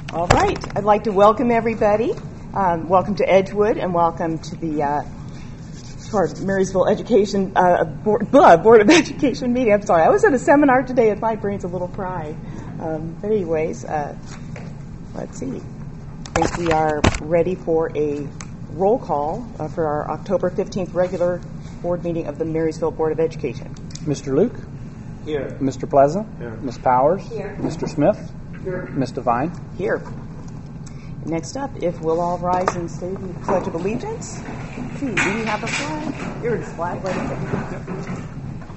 All right. I'd like to welcome everybody. Welcome to Edgewood and welcome to the Marysville Education Board of Education meeting. I'm sorry. I was at a seminar today and my brain's a little fried. But anyways, let's see. I think we are ready for a roll call for our October 15th regular board meeting of the Marysville Board of Education. Mr. Luke? Here. Mr. Pleasant? Here. Ms. Powers? Here. Mr. Smith? Here. Ms. Devine? Here. Next up, if we'll all rise and say the Pledge of Allegiance. Do we have a flag? Here is flag. Wait a second.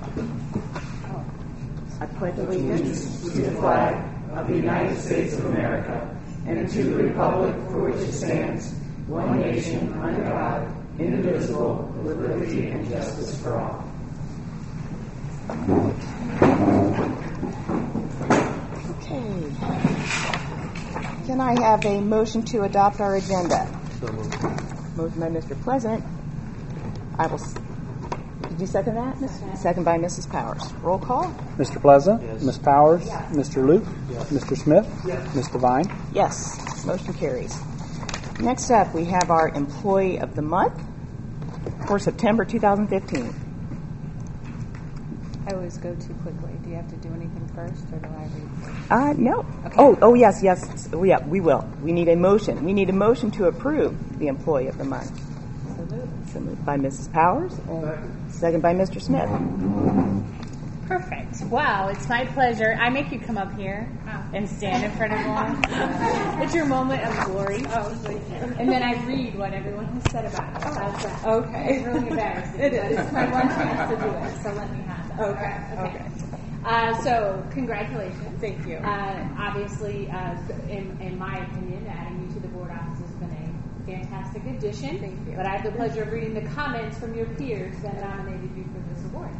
I pledge allegiance To the flag of the United States of America and to the republic for which it stands, one nation, under God, indivisible, with liberty and justice for all. Okay. Can I have a motion to adopt our agenda? Motion by Mr. Pleasant. Did you second that? Second by Mrs. Powers. Roll call? Mr. Pleasant? Yes. Ms. Powers? Yes. Mr. Luke? Yes. Mr. Smith? Yes. Ms. Devine? Yes. Motion carries. Next up, we have our Employee of the Month for September 2015. I always go too quickly. Do you have to do anything first, or do I read? No. Okay. Oh, yes. Yeah, we will. We need a motion. We need a motion to approve the Employee of the Month. So moved by Mrs. Powers and second by Mr. Smith. Perfect. Wow, it's my pleasure. I make you come up here and stand in front of everyone. It's your moment of glory. And then I read what everyone has said about it. How's that? Okay. It's really embarrassing. It is. It's my one chance to do it, so let me have it. Okay. So, congratulations. Thank you. Obviously, in my opinion, adding you to the board office has been a fantastic addition. Thank you. But I have the pleasure of reading the comments from your peers that nominated you for this award.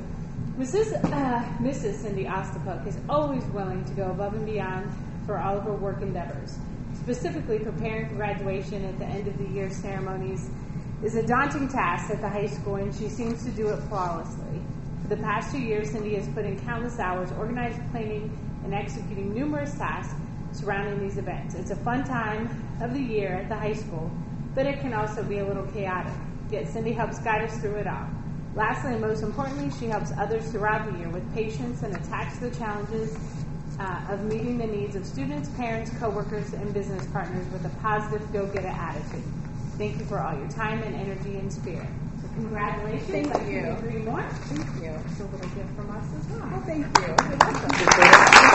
Mrs. Cindy Ostapuk is always willing to go above and beyond for all of her work endeavors. Specifically, preparing for graduation at the end of the year ceremonies is a daunting task at the high school, and she seems to do it flawlessly. For the past 2 years, Cindy has put in countless hours organizing, planning, and executing numerous tasks surrounding these events. It's a fun time of the year at the high school, but it can also be a little chaotic. Yet Cindy helps guide us through it all. Lastly, and most importantly, she helps others throughout the year with patience and attacks the challenges of meeting the needs of students, parents, coworkers, and business partners with a positive, go-getter attitude. Thank you for all your time and energy and spirit. So congratulations. Thank you. I'll give 3 more. Thank you. It's a little gift from us as well. Oh, thank you. You're welcome.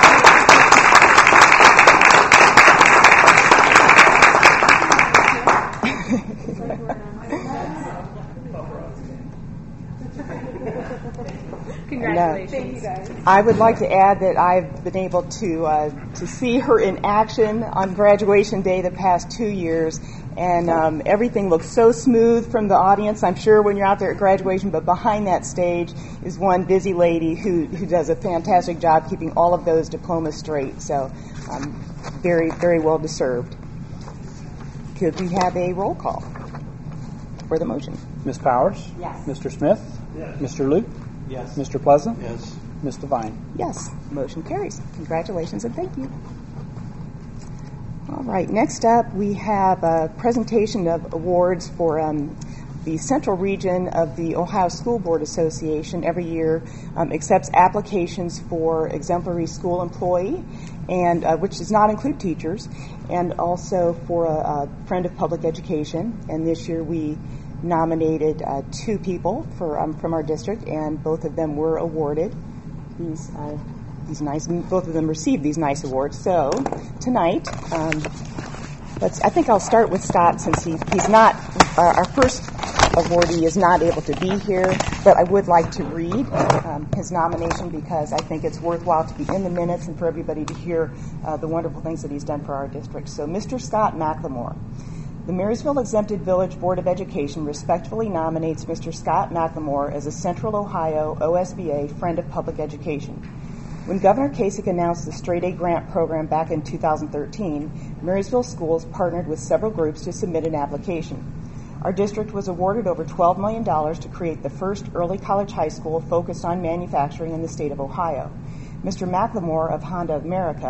Congratulations. Thank you, guys. I would like to add that I've been able to see her in action on graduation day the past 2 years, and everything looks so smooth from the audience, I'm sure, when you're out there at graduation, but behind that stage is one busy lady who does a fantastic job keeping all of those diplomas straight, so very, very well deserved. Could we have a roll call for the motion? Ms. Powers? Yes. Mr. Smith? Yes. Mr. Luke? Yes. Mr. Pleasant? Yes. Ms. Devine? Yes, motion carries. Congratulations and thank you. All right, next up we have a presentation of awards for the Central Region of the Ohio School Board Association. Every year accepts applications for exemplary school employee, and which does not include teachers, and also for a friend of public education. And this year we nominated 2 people from our district, and both of them were awarded these nice. Both of them received these nice awards. So tonight, I think I'll start with Scott since he's not our first awardee is not able to be here, but I would like to read his nomination because I think it's worthwhile to be in the minutes and for everybody to hear the wonderful things that he's done for our district. So, Mr. Scott McLemore. The Marysville Exempted Village Board of Education respectfully nominates Mr. Scott McLemore as a Central Ohio OSBA Friend of Public Education. When Governor Kasich announced the Straight A Grant program back in 2013, Marysville schools partnered with several groups to submit an application. Our district was awarded over $12 million to create the first early college high school focused on manufacturing in the state of Ohio. Mr. McLemore of Honda America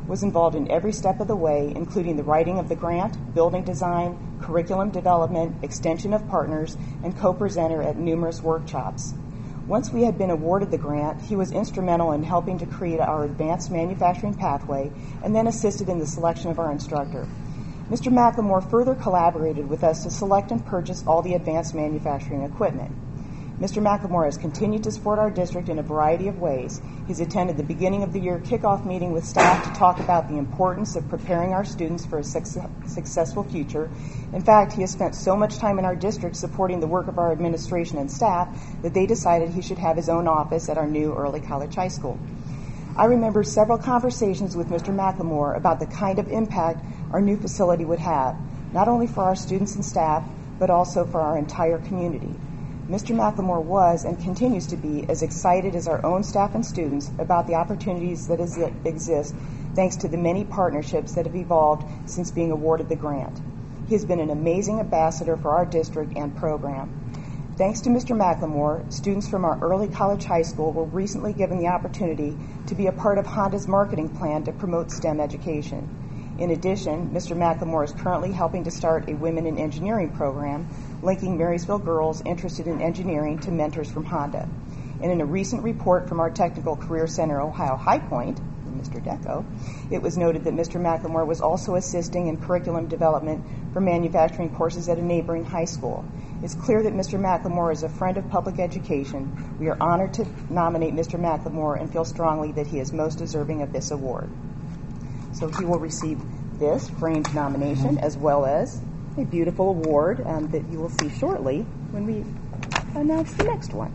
was involved in every step of the way, including the writing of the grant, building design, curriculum development, extension of partners, and co-presenter at numerous workshops. Once we had been awarded the grant, he was instrumental in helping to create our advanced manufacturing pathway and then assisted in the selection of our instructor. Mr. McLemore further collaborated with us to select and purchase all the advanced manufacturing equipment. Mr. McLemore has continued to support our district in a variety of ways. He's attended the beginning of the year kickoff meeting with staff to talk about the importance of preparing our students for a successful future. In fact, he has spent so much time in our district supporting the work of our administration and staff that they decided he should have his own office at our new Early College High School. I remember several conversations with Mr. McLemore about the kind of impact our new facility would have, not only for our students and staff, but also for our entire community. Mr. McLemore was and continues to be as excited as our own staff and students about the opportunities that exist thanks to the many partnerships that have evolved since being awarded the grant. He has been an amazing ambassador for our district and program. Thanks to Mr. McLemore, students from our Early College High School were recently given the opportunity to be a part of Honda's marketing plan to promote STEM education. In addition, Mr. McLemore is currently helping to start a Women in Engineering program, linking Marysville girls interested in engineering to mentors from Honda. And in a recent report from our Technical Career Center, Ohio High Point, Mr. Deco, it was noted that Mr. McLemore was also assisting in curriculum development for manufacturing courses at a neighboring high school. It's clear that Mr. McLemore is a friend of public education. We are honored to nominate Mr. McLemore and feel strongly that he is most deserving of this award. So he will receive this framed nomination as well as a beautiful award that you will see shortly when we announce the next one.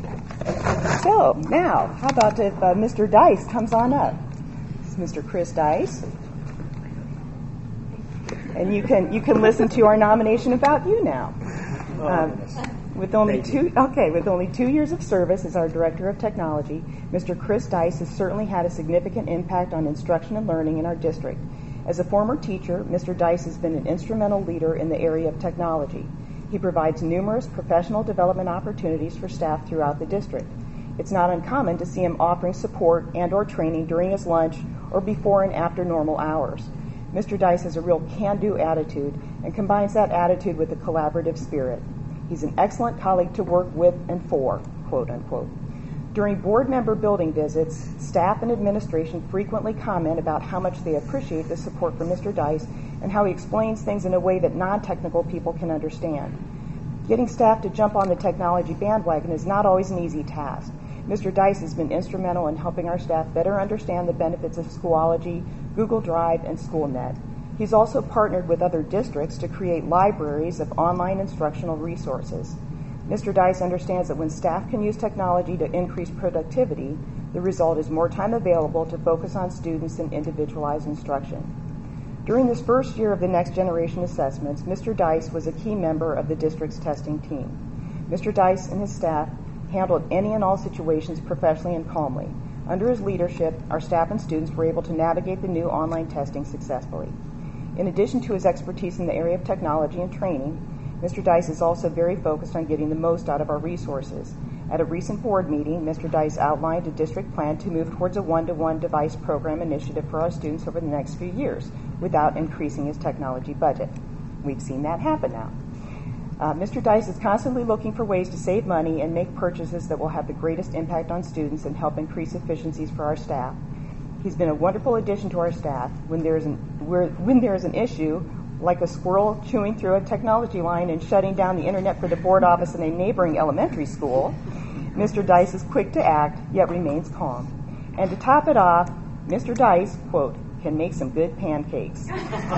So now, how about if Mr. Dice comes on up? This is Mr. Chris Dice. And you can listen to our nomination about you now. With only 2 years of service as our Director of Technology, Mr. Chris Dice has certainly had a significant impact on instruction and learning in our district. As a former teacher, Mr. Dice has been an instrumental leader in the area of technology. He provides numerous professional development opportunities for staff throughout the district. It's not uncommon to see him offering support and or training during his lunch or before and after normal hours. Mr. Dice has a real can-do attitude and combines that attitude with a collaborative spirit. He's an excellent colleague to work with and for, quote unquote. During board member building visits, staff and administration frequently comment about how much they appreciate the support from Mr. Dice and how he explains things in a way that non-technical people can understand. Getting staff to jump on the technology bandwagon is not always an easy task. Mr. Dice has been instrumental in helping our staff better understand the benefits of Schoology, Google Drive, and SchoolNet. He's also partnered with other districts to create libraries of online instructional resources. Mr. Dice understands that when staff can use technology to increase productivity, the result is more time available to focus on students and individualized instruction. During this first year of the Next Generation Assessments, Mr. Dice was a key member of the district's testing team. Mr. Dice and his staff handled any and all situations professionally and calmly. Under his leadership, our staff and students were able to navigate the new online testing successfully. In addition to his expertise in the area of technology and training, Mr. Dice is also very focused on getting the most out of our resources. At a recent board meeting, Mr. Dice outlined a district plan to move towards a one-to-one device program initiative for our students over the next few years without increasing his technology budget. We've seen that happen now. Mr. Dice is constantly looking for ways to save money and make purchases that will have the greatest impact on students and help increase efficiencies for our staff. He's been a wonderful addition to our staff. When there is an issue, like a squirrel chewing through a technology line and shutting down the internet for the board office in a neighboring elementary school, Mr. Dice is quick to act, yet remains calm. And to top it off, Mr. Dice, quote, can make some good pancakes.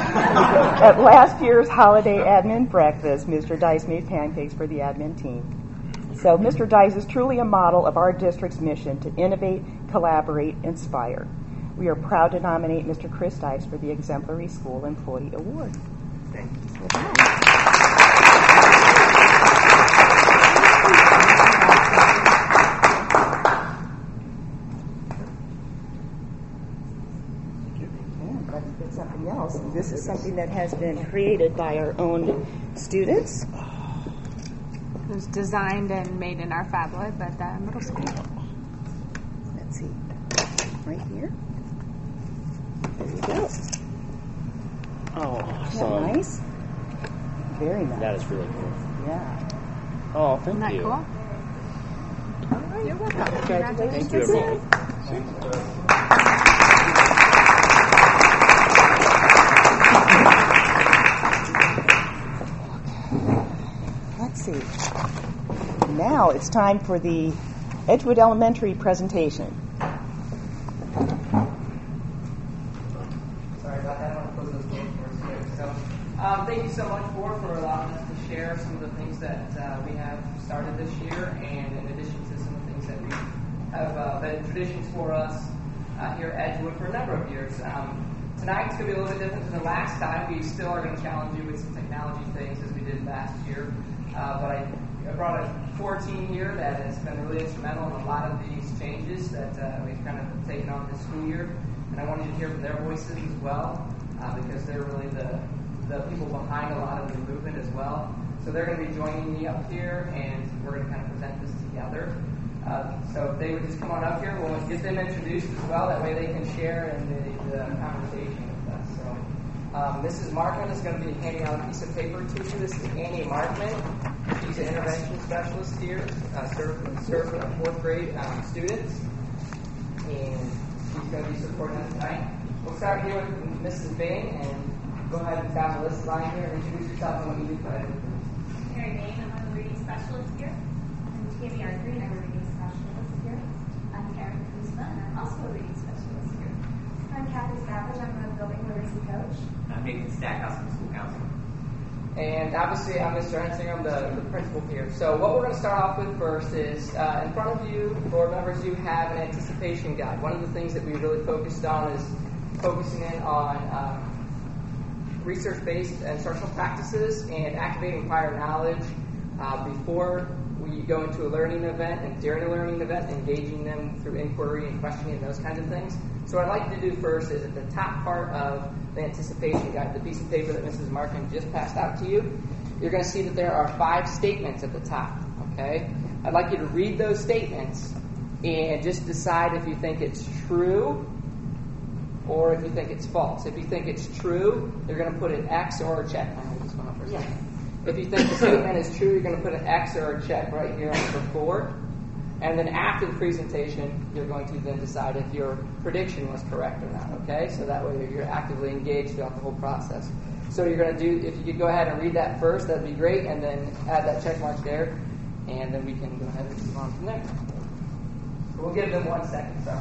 At last year's holiday admin breakfast, Mr. Dice made pancakes for the admin team. So Mr. Dice is truly a model of our district's mission to innovate, collaborate, inspire. We are proud to nominate Mr. Chris Dice for the Exemplary School Employee Award. Thank you. Let's get something else. This is something that has been created by our own students. It was designed and made in our Fab Lab at the middle school. Let's see. Right here. Oh, Isn't that awesome. nice? Very nice. That is really cool. Yeah. Oh, thank Isn't that you. cool? You're welcome. Thank you, everyone. Let's see. Now it's time for the Edgewood Elementary presentation. Sorry about that. I want to close those doors for us here. So, thank you so much, Board, for allowing us to share some of the things that we have started this year, and in addition to some of the things that we have been traditions for us here at Edgewood for a number of years. Tonight's going to be a little bit different than the last time. We still are going to challenge you with some technology things as we did last year. But I brought a core team here that has been really instrumental in a lot of these changes that we've kind of taken on this school year. And I wanted you to hear from their voices as well, because they're really the people behind a lot of the movement as well. So they're going to be joining me up here, and we're going to kind of present this together. So if they would just come on up here, we'll get them introduced as well. That way they can share in the conversation with us. So Mrs. Markman is going to be handing out a piece of paper to you. This is Annie Markman. She's an intervention specialist here, served with fourth grade students. And she's going to be supporting us tonight. We'll start here with Mrs. Bain, and go ahead and down the list line here and introduce yourself and what you do. Mary Bain, I'm a reading specialist here. I'm Tammy Green, I'm a reading specialist here. I'm Karen Kuzma, and I'm also a reading specialist here. I'm Kathy Savage, I'm a building literacy coach. I'm Nathan Stackhouse, I'm a school counselor. And obviously, I'm Mr. Hensing, I'm the principal here. So what we're going to start off with first is, in front of you, board members, you have an anticipation guide. One of the things that we really focused on is focusing in on research-based instructional practices and activating prior knowledge before we go into a learning event and during a learning event, engaging them through inquiry and questioning and those kinds of things. So what I'd like to do first is at the top part of the anticipation guide, the piece of paper that Mrs. Markin just passed out to you, you're going to see that there are 5 statements at the top, okay? I'd like you to read those statements and just decide if you think it's true or if you think it's false. If you think it's true, you're going to put an X or a check. I'm this one up for a second. If you think the statement is true, you're going to put an X or a check right here on the board. And then after the presentation, you're going to then decide if your prediction was correct or not, okay? So that way you're actively engaged throughout the whole process. So you're going to do, if you could go ahead and read that first, that'd be great, and then add that check mark there, and then we can go ahead and move on from there. So we'll give them 1 second, sorry.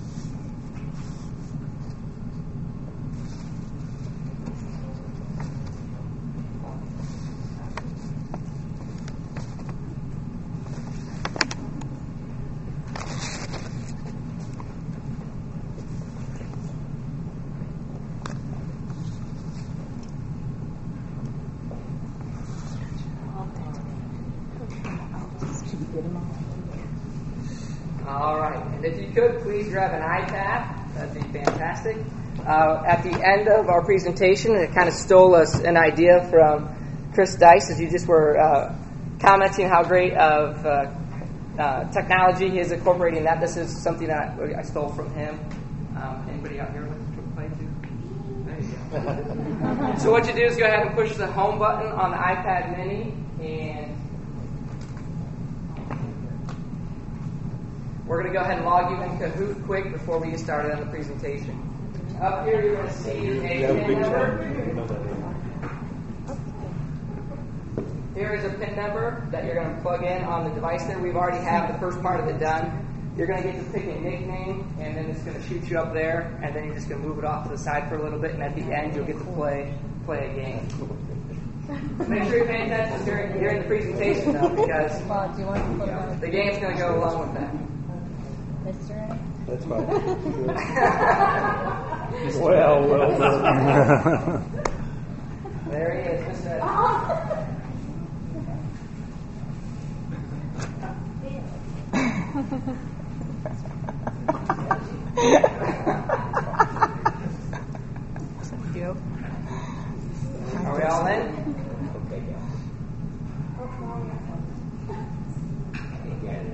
All right, and if you could, please grab an iPad. That'd be fantastic. At the end of our presentation, it kind of stole us an idea from Chris Dice, as you just were commenting how great of technology he is incorporating that. This is something that I stole from him. Anybody out here like to play too? There you go. So what you do is go ahead and push the home button on the iPad mini, and we're going to go ahead and log you in Kahoot quick before we get started on the presentation. Up here, you're going to see a PIN number. Here is a PIN number that you're going to plug in on the device there. We've already have the first part of it done. You're going to get to pick a nickname, and then it's going to shoot you up there, and then you're just going to move it off to the side for a little bit, and at the end, you'll get to play a game. Make sure you're paying attention during the presentation, though, because the game's going to go along with that. That's fine. Well done. There he is, Mr. Are we all in?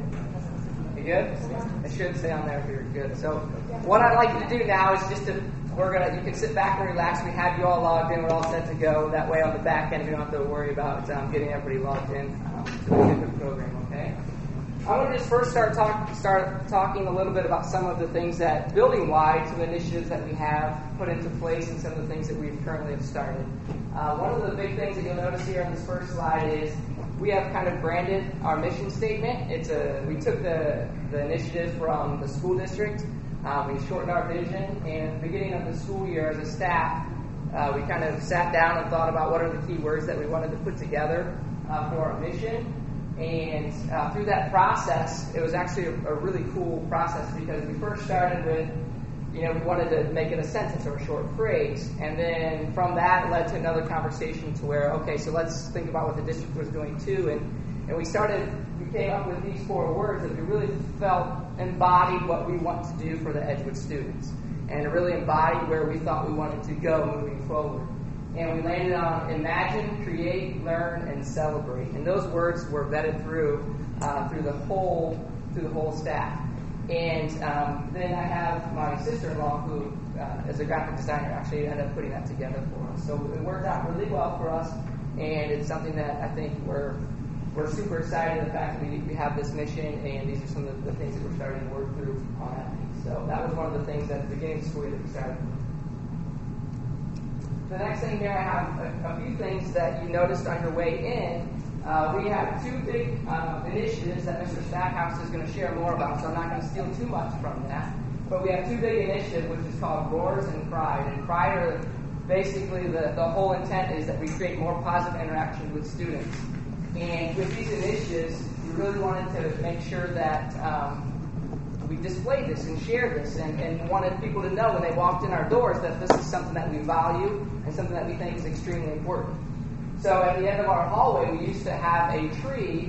You good? It should say on there if you're good. So what I'd like you to do now is just to you can sit back and relax. We have you all logged in. We're all set to go. That way on the back end, we don't have to worry about getting everybody logged in to the program, okay? I want to just first start talking a little bit about some of the things that, building-wide, some initiatives that we have put into place and some of the things that we currently have started. One of the big things that you'll notice here on this first slide is we have kind of branded our mission statement. We took the initiative from the school district. We shortened our vision, and at the beginning of the school year as a staff, we kind of sat down and thought about what are the key words that we wanted to put together for our mission. And through that process, it was actually a really cool process because we first started with, we wanted to make it a sentence or a short phrase. And then from that, it led to another conversation to where, okay, so let's think about what the district was doing too. And we came up with these 4 words that we really felt embodied what we want to do for the Edgewood students. And it really embodied where we thought we wanted to go moving forward. And we landed on imagine, create, learn, and celebrate. And those words were vetted through the whole staff. And then I have my sister-in-law, who is a graphic designer, actually ended up putting that together for us. So it worked out really well for us, and it's something that I think we're super excited the fact that we have this mission, and these are some of the things that we're starting to work through on that piece. So that was one of the things at the beginning of the school year that we started. The next thing here, I have a few things that you noticed on your way in. We have 2 big initiatives that Mr. Stackhouse is going to share more about, so I'm not going to steal too much from that. But we have 2 big initiatives, which is called Roars and Pride. And Pride are basically the whole intent is that we create more positive interaction with students. And with these initiatives, we really wanted to make sure that we displayed this and shared this and wanted people to know when they walked in our doors that this is something that we value and something that we think is extremely important. So at the end of our hallway, we used to have a tree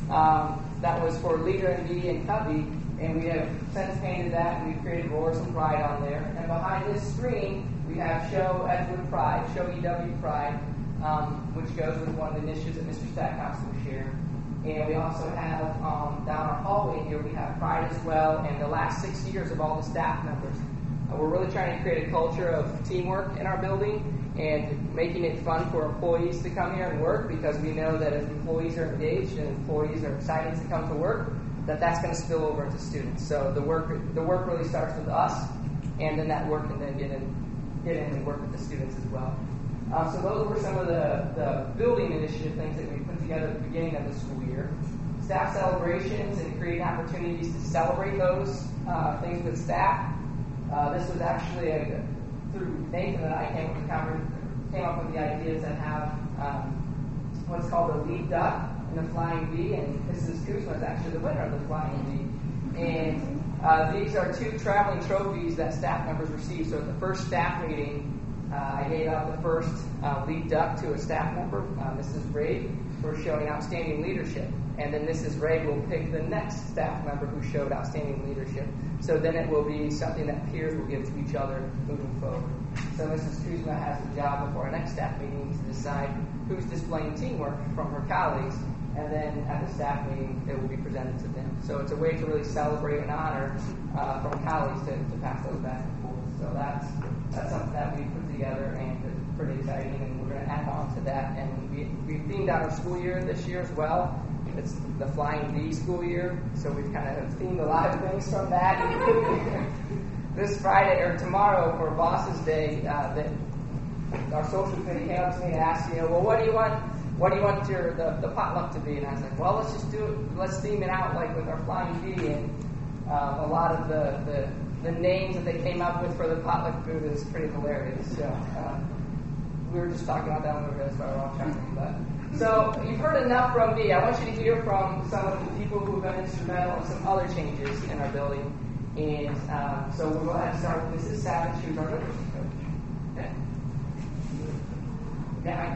that was for Leader and B and Cubby, and we have since painted that, and we've created Roars and Pride on there. And behind this screen, we have Show Edgewood Pride, Show EW Pride, which goes with one of the initiatives that Mr. Stackhouse will share. And we also have, down our hallway here, we have Pride as well, and the last 6 years of all the staff members. We're really trying to create a culture of teamwork in our building and making it fun for employees to come here and work, because we know that if employees are engaged and employees are excited to come to work, that's going to spill over into students. So the work really starts with us, and then that work can then get in and work with the students as well. So those were some of the building initiative things that we put together at the beginning of the school year. Staff celebrations and creating opportunities to celebrate those things with staff. This was actually through Nathan and I came up with the ideas that have what's called the lead duck and the flying bee, and Mrs. Kuzma is actually the winner of the flying bee. And these are 2 traveling trophies that staff members received. So at the first staff meeting, I gave out the first lead duck to a staff member, Mrs. Ray, for showing outstanding leadership. And then Mrs. Ray will pick the next staff member who showed outstanding leadership. So then it will be something that peers will give to each other moving forward. So Mrs. Kuzma has the job before our next staff meeting to decide who's displaying teamwork from her colleagues, and then at the staff meeting, it will be presented to them. So it's a way to really celebrate and honor from colleagues to pass those back and forth. So that's something that we put together, and it's pretty exciting, and we're going to add on to that. And we themed out our school year this year as well. It's the Flying Bee school year, so we've kind of themed a lot of things from that. This Friday or tomorrow for Bosses Day, our social committee came up to me and asked, well, what do you want the potluck to be? And I was like, well, let's theme it out like with our Flying Bee, and a lot of the names that they came up with for the potluck food is pretty hilarious. So we were just talking about that when we were going to start off chuckling. So you've heard enough from me. I want you to hear from some of the people who have been instrumental in some other changes in our building. And so we'll go ahead and start with Mrs. Savage, who's our literacy coach. Okay. Yeah,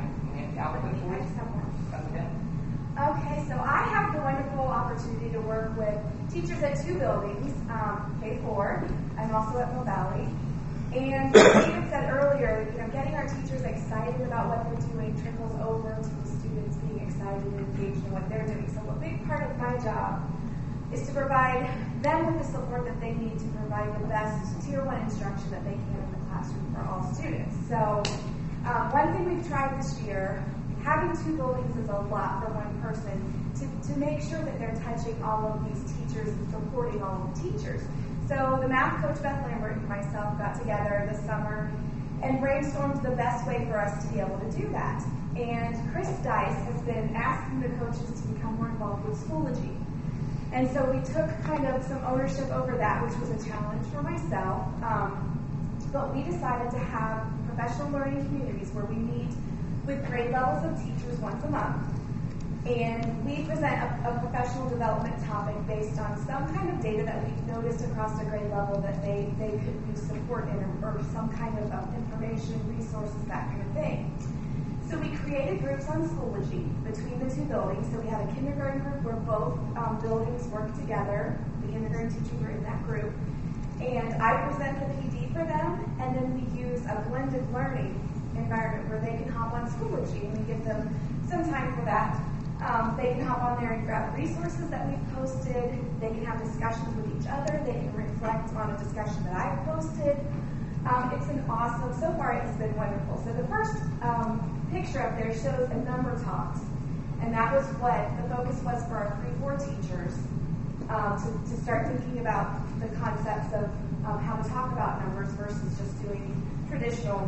Okay, so I have the wonderful opportunity to work with teachers at 2 buildings, K4 and also at Mill Valley. And as David said earlier, getting our teachers excited about what they're doing trickles over to the students being excited and engaged in what they're doing. So a big part of my job is to provide them with the support that they need to provide the best Tier 1 instruction that they can in the classroom. classroom for all students. So one thing we've tried this year, having 2 buildings is a lot for one person, to make sure that they're touching all of these teachers and supporting all of the teachers. So the math coach, Beth Lambert, and myself got together this summer and brainstormed the best way for us to be able to do that. And Chris Dice has been asking the coaches to become more involved with Schoology. And so we took kind of some ownership over that, which was a challenge for myself. But we decided to have professional learning communities where we meet with grade levels of teachers once a month. And we present a professional development topic based on some kind of data that we've noticed across the grade level that they could use support in, or some kind of information, resources, that kind of thing. So we created groups on Schoology between the 2 buildings. So we had a kindergarten group where both buildings work together. The kindergarten teachers were in that group. And I present the PD for them, and then we use a blended learning environment where they can hop on Schoology, and we give them some time for that. They can hop on there and grab resources that we've posted. They can have discussions with each other. They can reflect on a discussion that I've posted. It's been awesome. So far, it's been wonderful. So the first picture up there shows a number talks. And that was what the focus was for our 3-4 teachers, to start thinking about the concepts of how to talk about numbers versus just doing traditional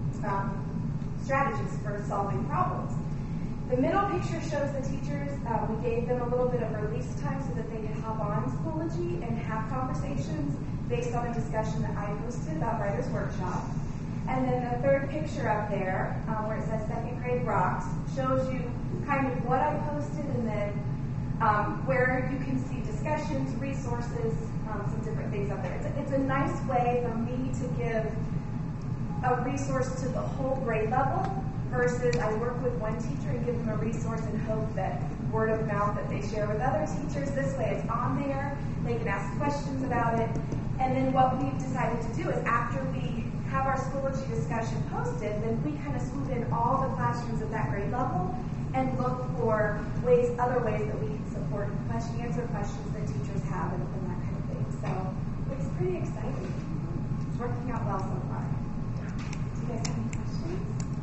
strategies for solving problems. The middle picture shows the teachers. We gave them a little bit of release time so that they could hop on Schoology and have conversations based on a discussion that I posted about Writer's Workshop. And then the third picture up there, where it says 2nd grade rocks, shows you kind of what I posted, and then where you can see discussions, resources, some different things up there. It's a nice way for me to give a resource to the whole grade level, versus I work with one teacher and give them a resource and hope that word of mouth that they share with other teachers. This way it's on there, they can ask questions about it. And then what we've decided to do is, after we have our Schoology discussion posted, then we kind of swoop in all the classrooms at that grade level and look for other ways that we can support answer questions that teachers have and that kind of thing. So it's pretty exciting. It's working out well so far. Do you guys have any questions?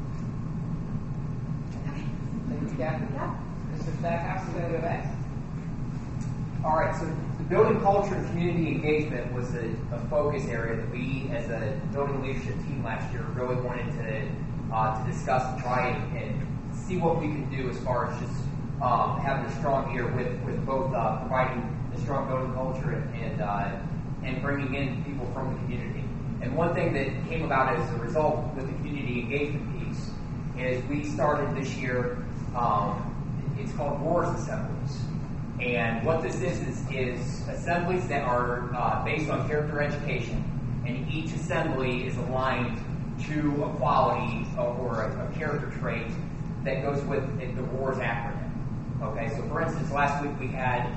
Thank you, Kathy. Yeah. Mr. Stackhouse, you go next. All right, so the building culture and community engagement was a focus area that we, as a building leadership team last year, really wanted to discuss and try and see what we could do as far as just having a strong ear with both providing a strong building culture and bringing in people from the community. And one thing that came about as a result with the community engagement piece is we started this year, it's called Roars Assemblies. And what this is assemblies that are based on character education, and each assembly is aligned to a quality or a character trait that goes with the Roars acronym. Okay, so for instance, last week we had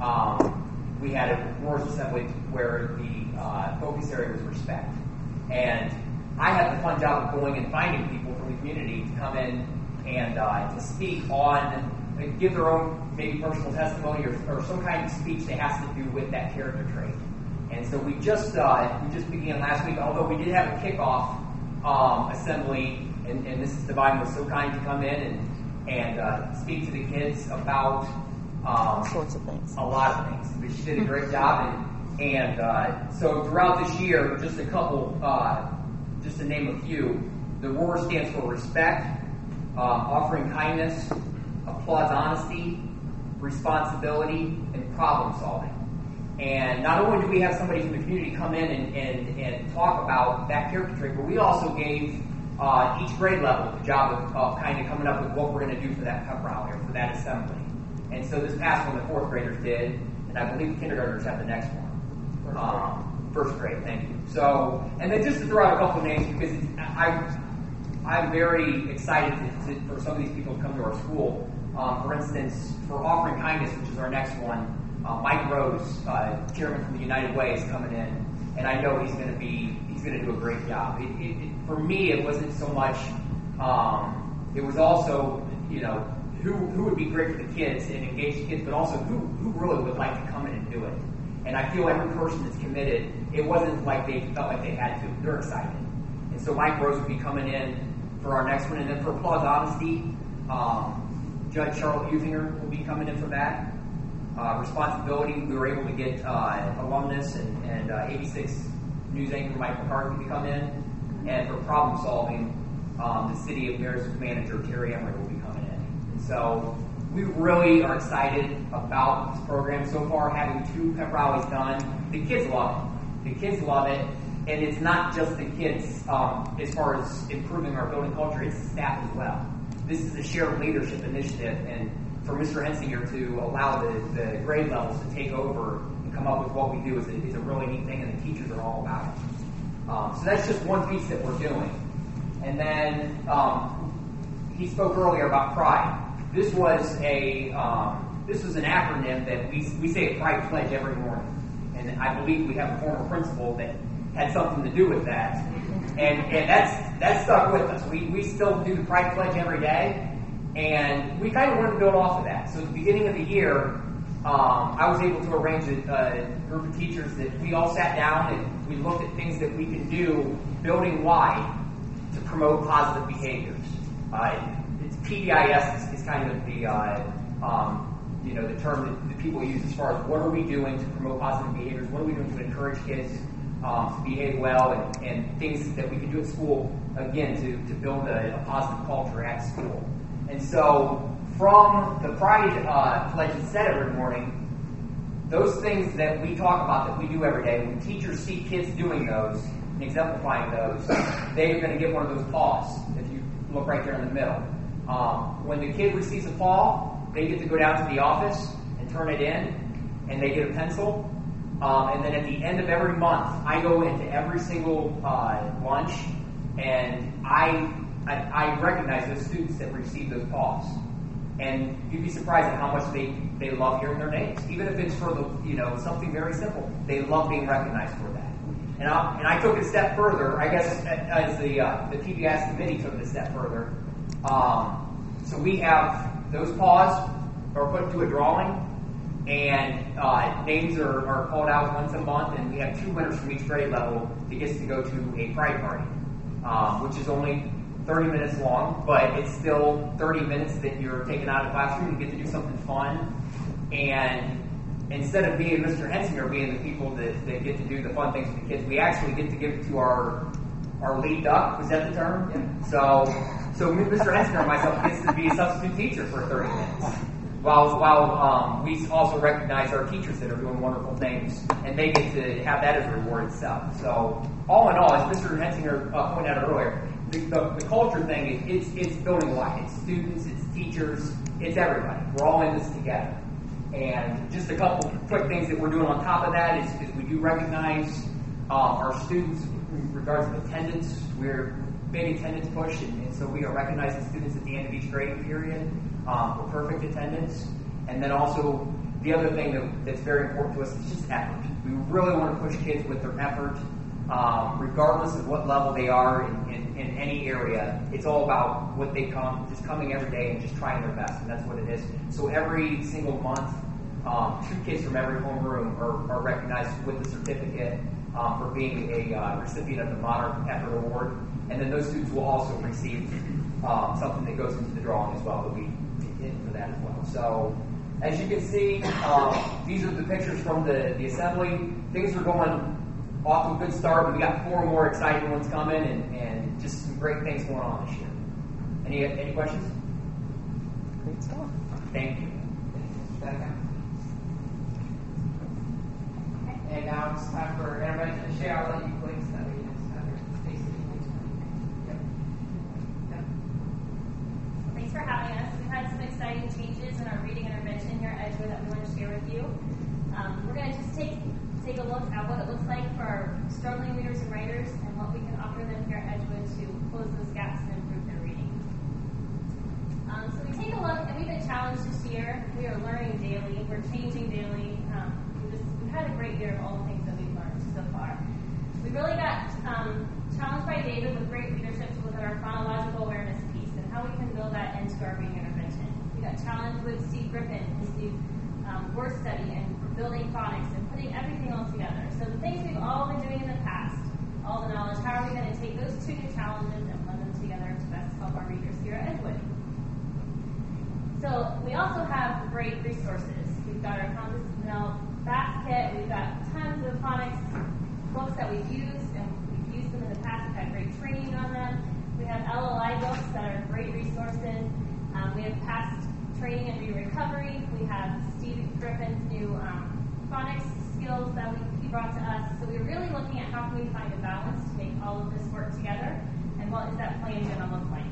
a Roars assembly where the focus area was respect. And I had the fun job of going and finding people from the community to come in and to speak on, give their own maybe personal testimony or some kind of speech that has to do with that character trait. And so we just began last week, although we did have a kickoff assembly, and Mrs. Devine was so kind to come in and speak to the kids about all sorts of things. A lot of things. But she did a great job, and so throughout this year, just a couple, just to name a few, the ROAR stands for respect, offering kindness, applauds honesty, responsibility, and problem solving. And not only do we have somebody from the community come in and talk about that character trait, but we also gave each grade level the job of kind of coming up with what we're going to do for that pep rally or for that assembly. And so this past one, the 4th graders did, and I believe the kindergartners have the next one. First grade, thank you. So, and then just to throw out a couple of names, because I'm very excited for some of these people to come to our school. For instance, for offering kindness, which is our next one, Mike Rose, chairman from the United Way, is coming in, and I know he's going to do a great job. For me, it wasn't so much. It was also, who would be great for the kids and engage the kids, but also who really would like to come in and do it. And I feel every person that's committed, it wasn't like they felt like they had to. They're excited. And so Mike Rose will be coming in for our next one. And then for Applause Honesty, Judge Charlotte Uthinger will be coming in for that. Responsibility, we were able to get alumnus and 86 news anchor Mike McCarthy to come in. And for problem solving, the City of Marysville manager Terry Emery will be coming in. And so we really are excited about this program so far, having 2 pep rallies done. The kids love it. The kids love it. And it's not just the kids as far as improving our building culture, it's the staff as well. This is a shared leadership initiative, and for Mr. Hensinger to allow the grade levels to take over and come up with what we do is a really neat thing, and the teachers are all about it. So that's just one piece that we're doing. And then he spoke earlier about Pride. This was an acronym that we say a Pride Pledge every morning. And I believe we have a former principal that had something to do with that. And that's stuck with us. We still do the Pride Pledge every day. And we kind of wanted to build off of that. So at the beginning of the year, I was able to arrange a group of teachers that we all sat down and we looked at things that we can do building-wide to promote positive behaviors. It's PBIS is kind of the term that people use as far as what are we doing to promote positive behaviors, what are we doing to encourage kids to behave well, and things that we can do at school, again, to build a positive culture at school. And so from the Pride Pledge that's said every morning, those things that we talk about that we do every day, when teachers see kids doing those and exemplifying those, they're going to get one of those paws, if you look right there in the middle. When the kid receives a paw, they get to go down to the office and turn it in, and they get a pencil. And then at the end of every month, I go into every single lunch, and I recognize those students that receive those paws. And you'd be surprised at how much they love hearing their names. Even if it's for something very simple, they love being recognized for that. And I took it a step further, I guess, as the PBS committee took it a step further. So we have those paws are put into a drawing, and names are called out once a month, and we have 2 winners from each grade level that gets to go to a Pride party, which is only 30 minutes long, but it's still 30 minutes that you're taking out of the classroom. You get to do something fun, and instead of being Mr. Hensinger being the people that get to do the fun things with the kids, we actually get to give it to our lead duck. Was that the term? Yeah. So Mr. Hensinger and myself gets to be a substitute teacher for 30 minutes. While we also recognize our teachers that are doing wonderful things, and they get to have that as a reward itself. So all in all, as Mr. Hensinger pointed out earlier, the culture thing, it's building life. It's students, it's teachers, it's everybody. We're all in this together. And just a couple quick things that we're doing on top of that is we do recognize our students in regards to attendance. We're big attendance push, and so we are recognizing students at the end of each grading period for perfect attendance. And then also the other thing that's very important to us is just effort. We really want to push kids with their effort, regardless of what level they are in any area. It's all about what they just coming every day and just trying their best, and that's what it is. So every single month, 2 kids from every homeroom are recognized with a certificate for being a recipient of the Modern Effort Award, and then those students will also receive something that goes into the drawing as well. They'll be in for that as well. So as you can see, these are the pictures from the assembly. Things are going off to a good start. We got 4 more exciting ones coming, and just some great things going on this year. Any questions? Great stuff. Thank you. And now it's time for everybody to share. I'll let you click so that we can Thanks for having us. We've had some exciting changes in our reading intervention here at Edgewood that we want to share with you. We're going to just take a look at what it looks like for our struggling readers and writers and what we can offer them here at Edgewood to close those gaps and improve their reading. So we take a look, and we've been challenged this year. We are learning daily. We're changing daily. We've had a great year of all the things that we've learned so far. We really got challenged by David with great leadership to look at our phonological awareness piece and how we can build that into our reading intervention. We got challenged with Steve Griffin, his new word study and building phonics and putting everything all together. So the things we've all been doing in the past, all the knowledge, how are we going to take those 2 new discovery. We have Steve Griffin's new phonics skills that he brought to us. So we're really looking at how can we find a balance to make all of this work together, and what is that plan going to look like.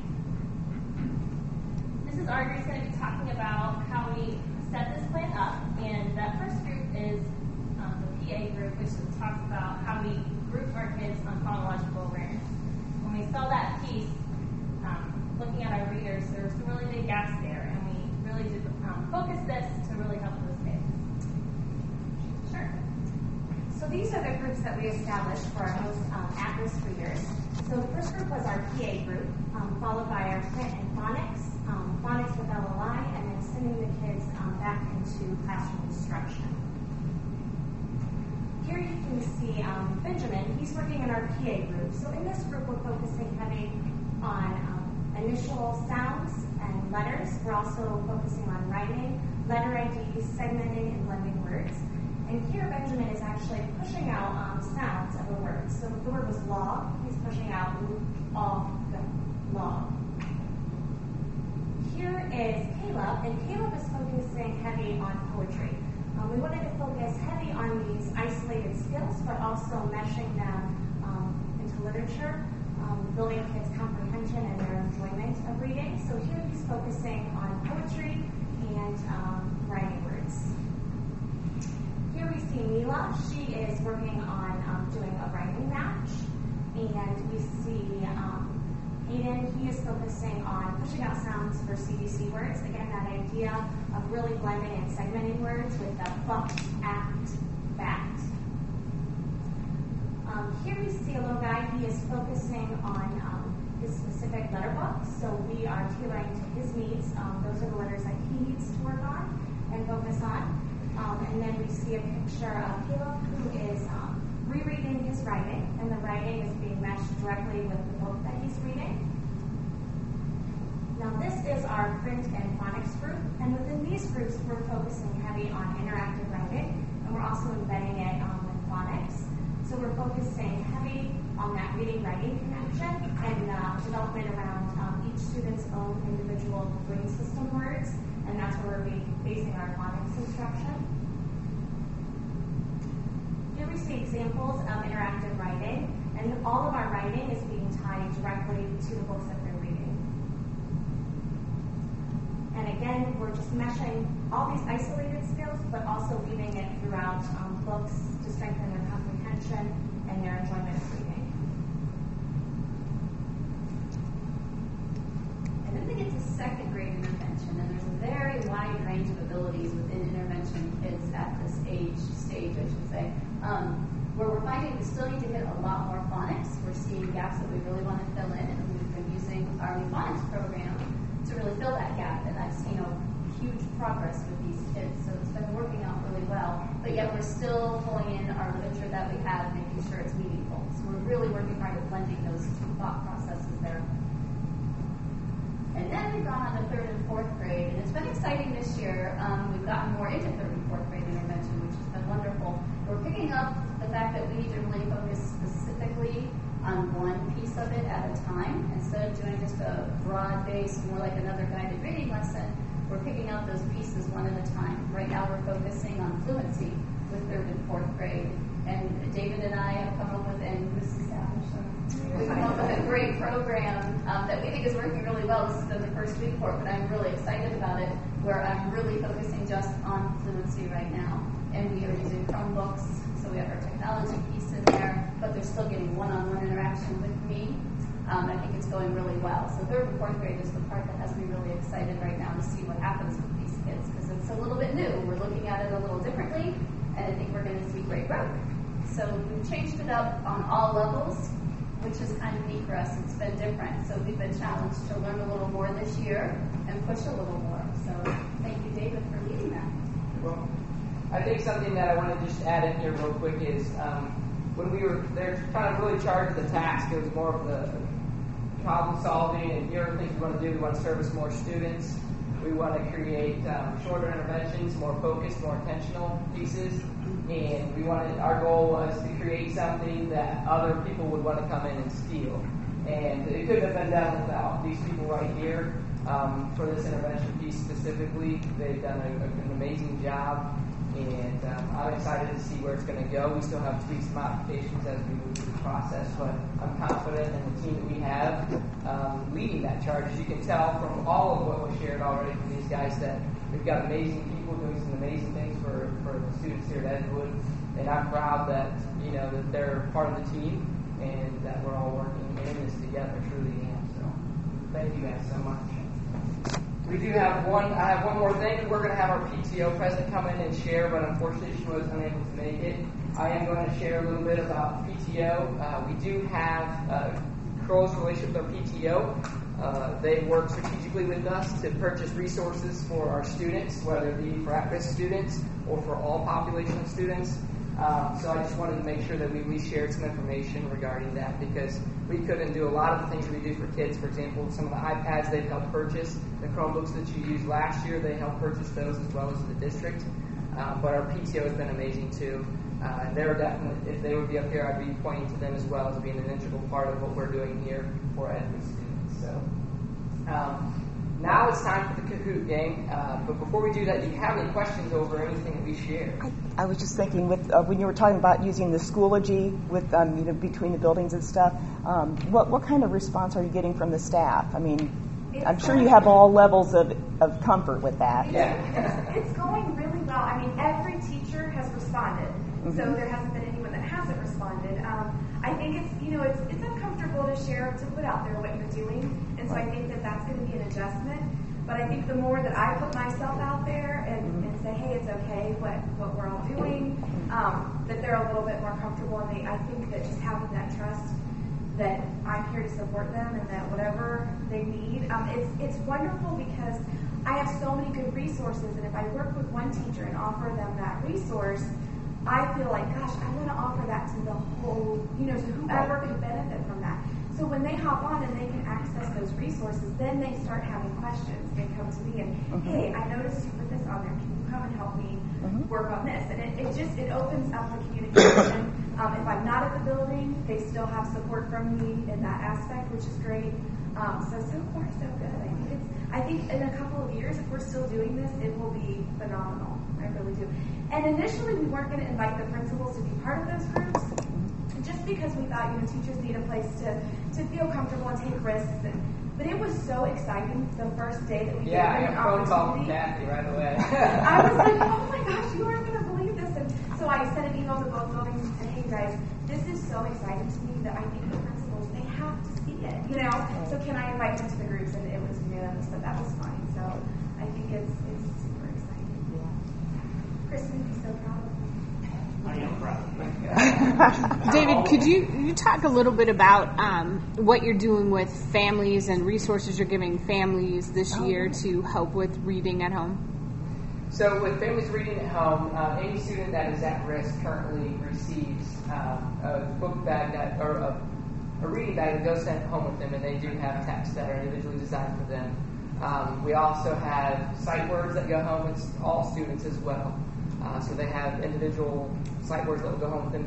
Mrs. Arger is going to be talking about how we set this plan up, and that first group is the PA group, which talks about how we group our kids on phonological awareness. When we saw that piece, looking at our readers, there were some really big gaps there, and we really did focus this to really help those kids. Sure. So these are the groups that we established for our most at-risk readers. So the first group was our PA group, followed by our print and phonics, phonics with LLI, and then sending the kids back into classroom instruction. Here you can see Benjamin. He's working in our PA group. So in this group, we're focusing heavy on initial sounds and letters. We're also focusing on writing, letter IDs, segmenting, and blending words. And here Benjamin is actually pushing out sounds of a word. So if the word was log, he's pushing out log. Here is Caleb, and Caleb is focusing heavy on poetry. We wanted to focus heavy on these isolated skills, but also meshing them into literature, building kids' comprehension and their enjoyment of reading. So here he's focusing on poetry and writing words. Here we see Mila. She is working on doing a writing match. And we see Hayden. He is focusing on pushing out sounds for CDC words. Again, that idea of really blending and segmenting words with the fuck, act, bat. Here we see a little guy. He is focusing on his specific letter book. So we are tailoring to his needs. Those are the letters that he needs to work on and focus on. And then we see a picture of Caleb, who is rereading his writing, and the writing is being matched directly with the book that he's reading. Now this is our print and phonics group, and within these groups we're focusing heavy on interactive writing, and we're also embedding it with phonics. So we're focusing heavy on that reading-writing connection and development around each student's own individual brain system words, and that's where we're basing our phonics instruction. Here we see examples of interactive writing, and all of our writing is being tied directly to the books that they're reading. And again, we're just meshing all these isolated skills, but also weaving it throughout books to strengthen their comprehension and their enjoyment of reading. And then they get to second grade intervention, and there's a very wide range of abilities within intervention kids at this stage, I should say, where we're finding we still need to hit a lot more phonics. We're seeing gaps that we really want to fill in, and we've been using our new phonics program to really fill that gap, and I've seen huge progress with these kids, so it's been working out really well. But yet we're still pulling in our literature that we have, making sure it's meaningful. So we're really working hard at blending those two thought processes there. And then we've gone on to third and fourth grade, and it's been exciting this year. We've gotten more into third and fourth grade intervention, which has been wonderful. We're picking up the fact that we need to really focus specifically on one piece of it at a time. Instead of doing just a broad base, more like another guided reading lesson, we're picking up those pieces one at a time. Right now we're focusing on fluency with third and fourth grade. And David and I have come up with, and Mrs. Savage, we've come up with a great program that we think is working really well. This has been the first week for it, but I'm really excited about it, where I'm really focusing just on fluency right now. And we are using Chromebooks, so we have our technology piece in there, but they're still getting one-on-one interaction with me. I think it's going really well. So third and fourth grade is the part that has me really excited right now to see what happens with these kids, because it's a little bit new. We're looking at it a little differently, and I think we're going to see great growth. So we've changed it up on all levels, which is kind of neat for us. It's been different. So we've been challenged to learn a little more this year and push a little more. So thank you, David, for leading that. Well, I think something that I want to just add in here real quick is when we were there trying to really charge the task, it was more of the problem solving, and here are things we want to do. We want to service more students. We want to create shorter interventions, more focused, more intentional pieces. And our goal was to create something that other people would want to come in and steal. And it couldn't have been done without these people right here. for this intervention piece specifically. They've done an amazing job, and I'm excited to see where it's going to go. We still have tweaks and modifications as we move through the process, but I'm confident in the team that we have leading that charge. As you can tell from all of what was shared already from these guys, that we've got amazing people doing some amazing things for the students here at Edgewood, and I'm proud that that they're part of the team and that we're all working in this together. Truly am. So thank you guys so much. We do have I have one more thing. We're going to have our PTO president come in and share, but unfortunately she was unable to make it. I am going to share a little bit about PTO. We do have a close relationship with our PTO. They work strategically with us to purchase resources for our students, whether it be for at-risk students or for all population of students. So I just wanted to make sure that we shared some information regarding that, because we couldn't do a lot of the things we do for kids. For example, some of the iPads they've helped purchase, the Chromebooks that you used last year, they helped purchase those as well as the district. But our PTO has been amazing too. They're definitely, if they would be up here, I'd be pointing to them as well as being an integral part of what we're doing here for Edgewood students. So now it's time for the Kahoot game. But before we do that, do you have any questions over anything that we shared? I was just thinking, with when you were talking about using the Schoology with between the buildings and stuff, what kind of response are you getting from the staff? I mean, I'm sure you have all levels of comfort with that. Yeah. It's going really well. I mean, every teacher has responded, so there hasn't been anyone that hasn't responded. I think it's uncomfortable to share, to put out there what you're doing, and so I think that's going to be an adjustment. But I think the more that I put myself out there and say, hey, it's okay what we're all doing, that they're a little bit more comfortable, and I think that just having that trust that I'm here to support them and that whatever they need, it's wonderful because I have so many good resources, and if I work with one teacher and offer them that resource, I feel like, gosh, I want to offer that to the whole, to whoever could benefit from that. So when they hop on and they can access those resources, then they start having questions. They come to me and, hey, I noticed you put this on there. Can you come and help me work on this? And it opens up the communication. If I'm not at the building, they still have support from me in that aspect, which is great. So far, so good. I think in a couple of years, if we're still doing this, it will be phenomenal. I really do. And initially, we weren't going to invite the principals to be part of those groups, just because we thought, teachers need a place to feel comfortable and take risks. But it was so exciting the first day that we gave them an opportunity. Kathy right away. I was like, oh my gosh, you aren't going to believe this. And so I sent an email to both buildings and said, hey guys, this is so exciting to me that I think the principals, they have to see it, So can I invite them to the groups? And it was unanimous that that was fine. So I think it's super exciting. Yeah. Kristen would be so proud of me. I am proud. David, could you talk a little bit about what you're doing with families and resources you're giving families this year to help with reading at home? So with families reading at home, any student that is at risk currently receives a book bag or a reading bag that goes sent home with them, and they do have texts that are individually designed for them. We also have sight words that go home with all students as well. So they have individual sight words that will go home with them.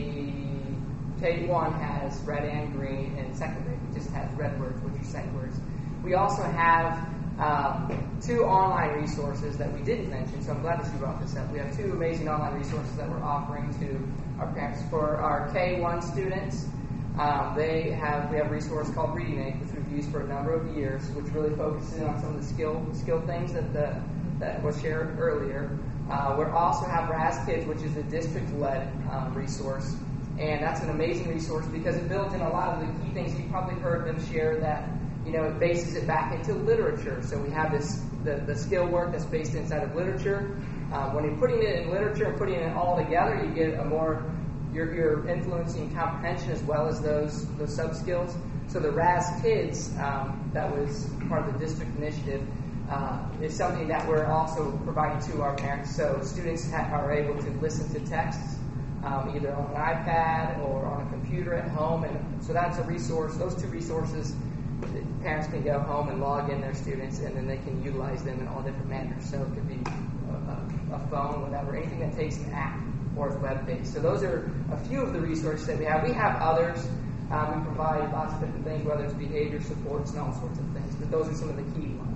K1 has red and green, and second grade just has red words, which are sight words. We also have 2 online resources that we didn't mention, so I'm glad that you brought this up. We have 2 amazing online resources that we're offering to our parents. For our K1 students, we have a resource called Reading Aid, which we've used for a number of years, which really focuses on some of the skill things that was shared earlier. We also have RAS Kids, which is a district-led resource, and that's an amazing resource because it builds in a lot of the key things you've probably heard them share, that it bases it back into literature. So we have the skill work that's based inside of literature. When you're putting it in literature and putting it all together, you get a more you're influencing comprehension as well as those sub-skills. So the RAS Kids, that was part of the district initiative, is something that we're also providing to our parents. So students are able to listen to texts either on an iPad or on a computer at home. And so that's a resource. Those 2 resources, parents can go home and log in their students, and then they can utilize them in all different manners. So it could be a phone, whatever, anything that takes an app or is web-based. So those are a few of the resources that we have. We have others. We provide lots of different things, whether it's behavior supports and all sorts of things, but those are some of the key ones.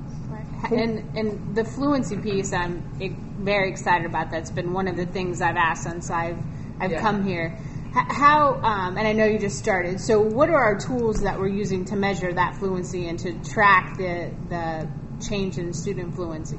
And the fluency piece, I'm very excited about. That's been one of the things I've asked since I've come here. How, and I know you just started, so what are our tools that we're using to measure that fluency and to track the change in student fluency?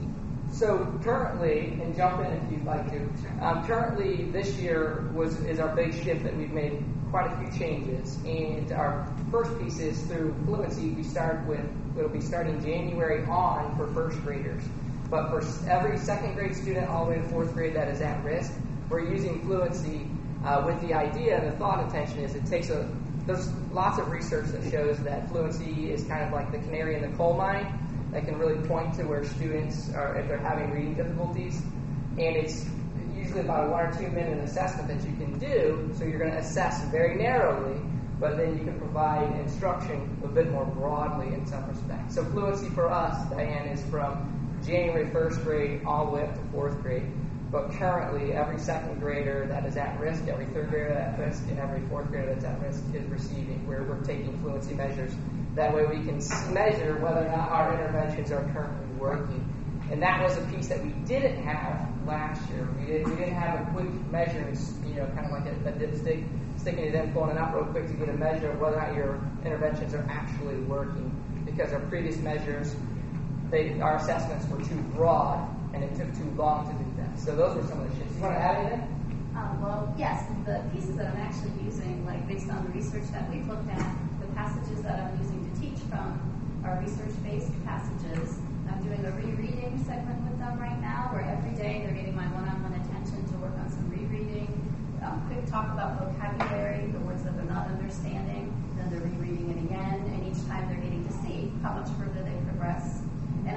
So currently, and jump in if you'd like to, currently this year is our big shift that we've made quite a few changes. And our first piece is through fluency, we'll be starting January on for first graders. But for every second grade student all the way to fourth grade that is at risk, we're using fluency with the idea and the thought intention is there's lots of research that shows that fluency is kind of like the canary in the coal mine that can really point to where students are, if they're having reading difficulties. And it's usually about a 1 or 2 minute assessment that you can do, so you're going to assess very narrowly, but then you can provide instruction a bit more broadly in some respects. So fluency for us, Diane, is from January 1st grade all the way up to 4th grade. But currently, every second grader that is at risk, every third grader at risk, and every fourth grader that's at risk is receiving, where we're taking fluency measures. That way we can measure whether or not our interventions are currently working. And that was a piece that we didn't have last year. We didn't have a quick measuring, kind of like a dipstick, sticking it in, pulling it out real quick to get a measure of whether or not your interventions are actually working. Because our previous measures, our assessments were too broad, and it took too long to do that. So those were some of the shifts. You want to add anything? Well, yes, the pieces that I'm actually using, like based on the research that we've looked at, the passages that I'm using to teach from are research-based passages. I'm doing a rereading segment with them right now, where every day they're getting my one-on-one attention to work on some rereading, quick talk about vocabulary, the words that they're not understanding, then they're rereading it again, and each time they're getting to see how much further they progress. And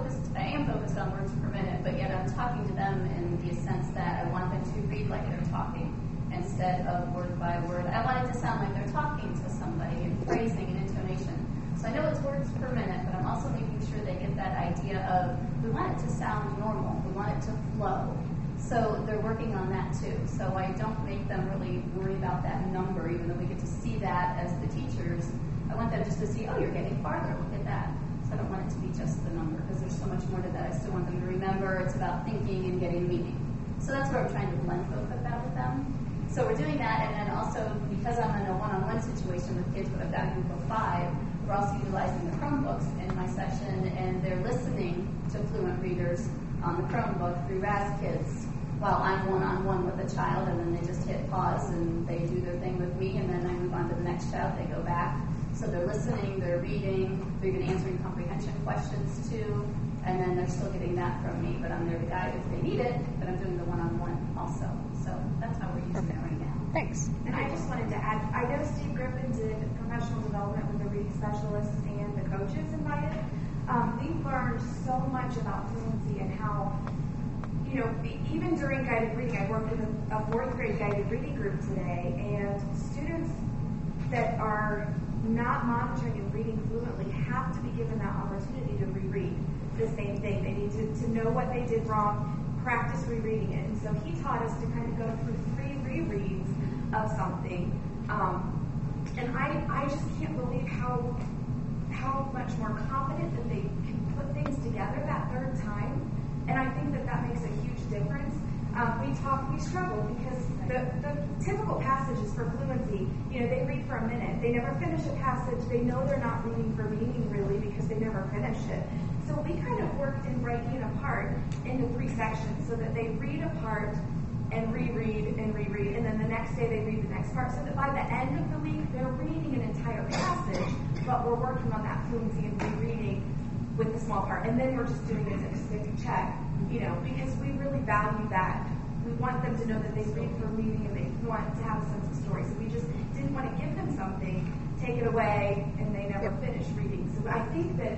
I am focused on words per minute, but yet I'm talking to them in the sense that I want them to read like they're talking instead of word by word. I want it to sound like they're talking to somebody in phrasing and intonation. So I know it's words per minute, but I'm also making sure they get that idea of we want it to sound normal, we want it to flow. So they're working on that too. So I don't make them really worry about that number, even though we get to see that as the teachers. I want them just to see, oh, you're getting farther, look at that. I don't want it to be just the number because there's so much more to that. I still want them to remember it's about thinking and getting meaning. So that's where I'm trying to blend both of that with them. So we're doing that, and then also because I'm in a one-on-one situation with kids, but I've got a group of 5, we're also utilizing the Chromebooks in my session, and they're listening to fluent readers on the Chromebook through RazKids while I'm one-on-one with a child, and then they just hit pause and they do their thing with me, and then I move on to the next child, they go back. So they're listening, they're reading, they're even answering comprehension questions too, and then they're still getting that from me, but I'm there to guide if they need it, but I'm doing the one-on-one also. So that's how we're using it right now. Thanks. And I just wanted to add, I know Steve Griffin did professional development with the reading specialists and the coaches invited. We learned so much about fluency and how, even during guided reading, I worked with a 4th grade guided reading group today, and students that are not monitoring and reading fluently have to be given that opportunity to reread the same thing. They need to know what they did wrong, practice rereading it. And so he taught us to kind of go through 3 rereads of something. And I just can't believe how much more confident that they can put things together that 3rd time. And I think that makes a huge difference. We struggle because the typical passages for fluency, they read for a minute. They never finish a passage. They know they're not reading for meaning really because they never finished it. So we kind of worked in breaking it apart into 3 sections so that they read a part and reread and reread, and then the next day they read the next part, so that by the end of the week they're reading an entire passage, but we're working on that fluency and rereading with the small part. And then we're just doing it as a stick check, because we really value that. We want them to know that they read for meaning and they want to have a sense of story. So we just didn't want to give them something, take it away, and they never finish reading. So I think that,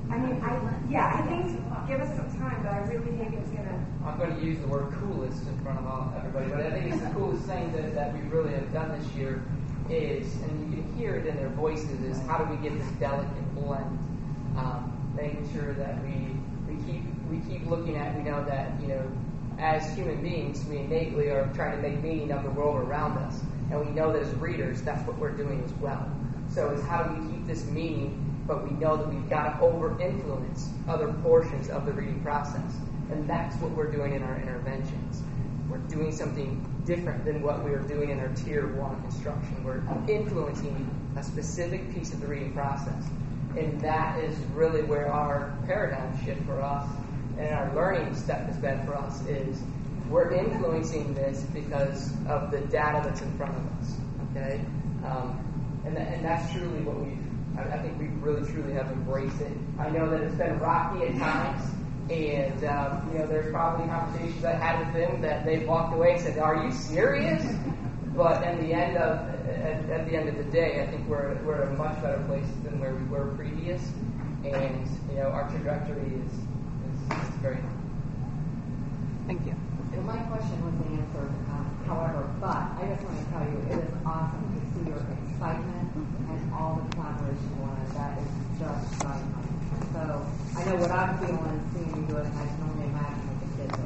I think give us some time, but I really think it's going to... I'm going to use the word coolest in front of everybody, but I think it's the coolest thing that we really have done this year is, and you can hear it in their voices, is how do we get this delicate blend, making sure that we keep looking at, we know that, as human beings, we innately are trying to make meaning of the world around us. and we know that as readers, that's what we're doing as well. So it's how do we keep this meaning, but we know that we've got to over-influence other portions of the reading process. And that's what we're doing in our interventions. We're doing something different than what we were doing in our Tier 1 instruction. We're influencing a specific piece of the reading process. And that is really where our paradigm shift for us and our learning step has been for us is we're influencing this because of the data that's in front of us. Okay? And that's truly what I think we really truly have embraced it. I know that it's been rocky at times, and there's probably conversations I had with them that they've walked away and said, "Are you serious?" But at the end of the day, I think we're at a much better place than where we were previous, and our trajectory is very high. Thank you. Well, my question was answered, however, but I just want to tell you, it is awesome to see your excitement and all the collaboration on it. That is just dynamite. So I know what I'm feeling seeing you do it, and I can only imagine what the kids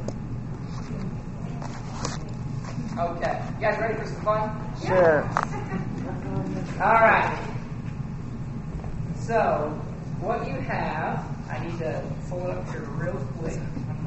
are. Okay. You guys ready for some fun? Sure. All right. So, what you have, I need to pull it up here real quick.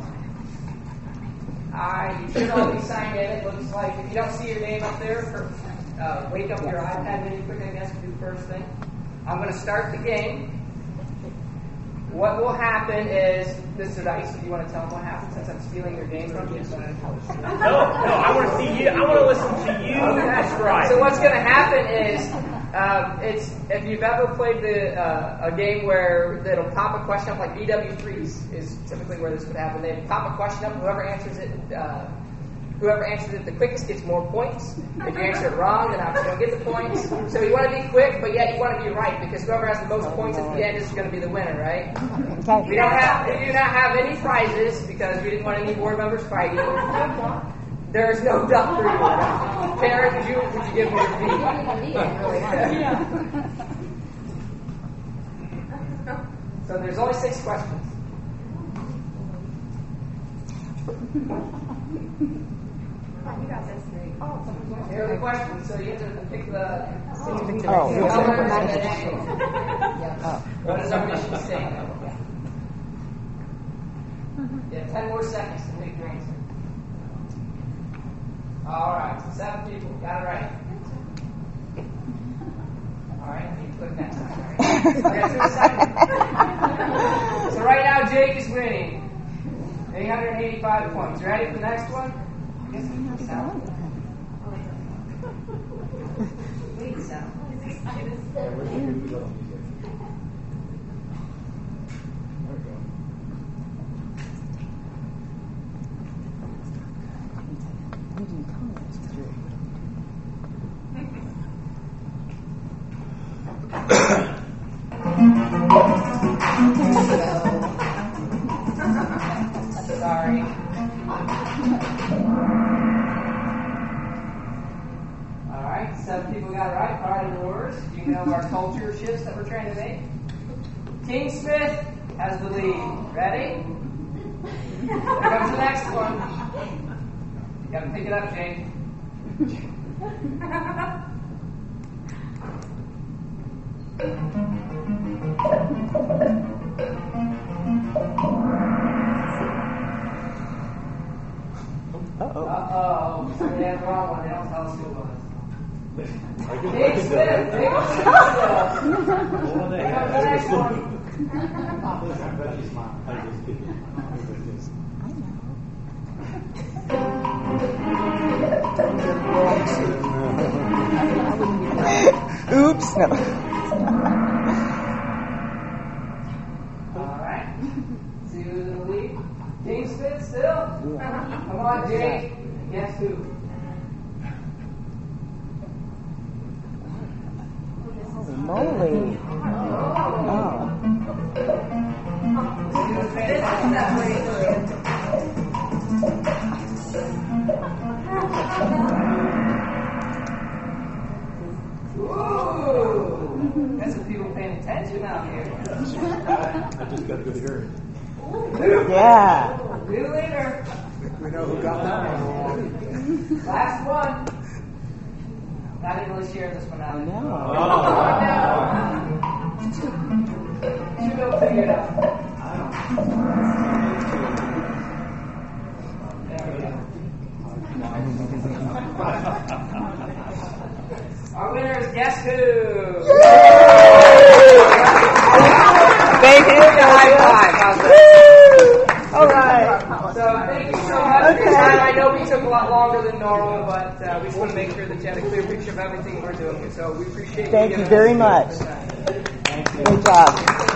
You should all be signed in. It looks like, if you don't see your name up there, wake up your iPad really quick, I guess, to do the first thing. I'm going to start the game. What will happen is, Mr. Dice, do you want to tell them what happened since I'm stealing your game from you? No, I want to see you. I want to listen to you. Okay. That's right. So what's going to happen is, if you've ever played a game where it'll pop a question up, like BW3 is typically where this would happen. They pop a question up, whoever answers it the quickest gets more points. If you answer it wrong, then obviously you don't get the points. So you want to be quick, but yet you want to be right, because whoever has the most points at the end is going to be the winner, right? We do not have any prizes because we didn't want any board members fighting. There is no duck for you. Karen, would you give me a beat? So there's only 6 questions. You got this great. Here are the questions. So you have to pick the. What is our mission statement? You have 10 more seconds to pick your answer. All right, so 7 people got it right. All right, you click next time. Right? So right now, Jake is winning. 885 points. You ready for the next one? Yes, sound. Please sound. Sorry. All right, 7 people got it right. Pride and Wars. You know our culture shifts that we're trying to make. King Smith has the lead. Ready? Here comes the next one. You got to pick it up, Jake. Uh-oh. Somebody had the wrong one. They don't tell us who it was. King Smith. Here comes the next one. Oops, no. All right. See who's in the lead? King Smith still? Come on, Jake. Guess who? Holy moly. Oh. Ooh, got some people paying attention out here. I just got a good hearing. Yeah. New leader. We know who got that one. Last one. I didn't really share this one out. No. You go figure it out. There we go. Our winner is Guess Who? Thank you. High five. How's that? All right. So thank you so much. Okay. I know we took a lot longer than normal, but we just want to make sure that you had a clear picture of everything we're doing. So we appreciate you. Thank you very much. Good job.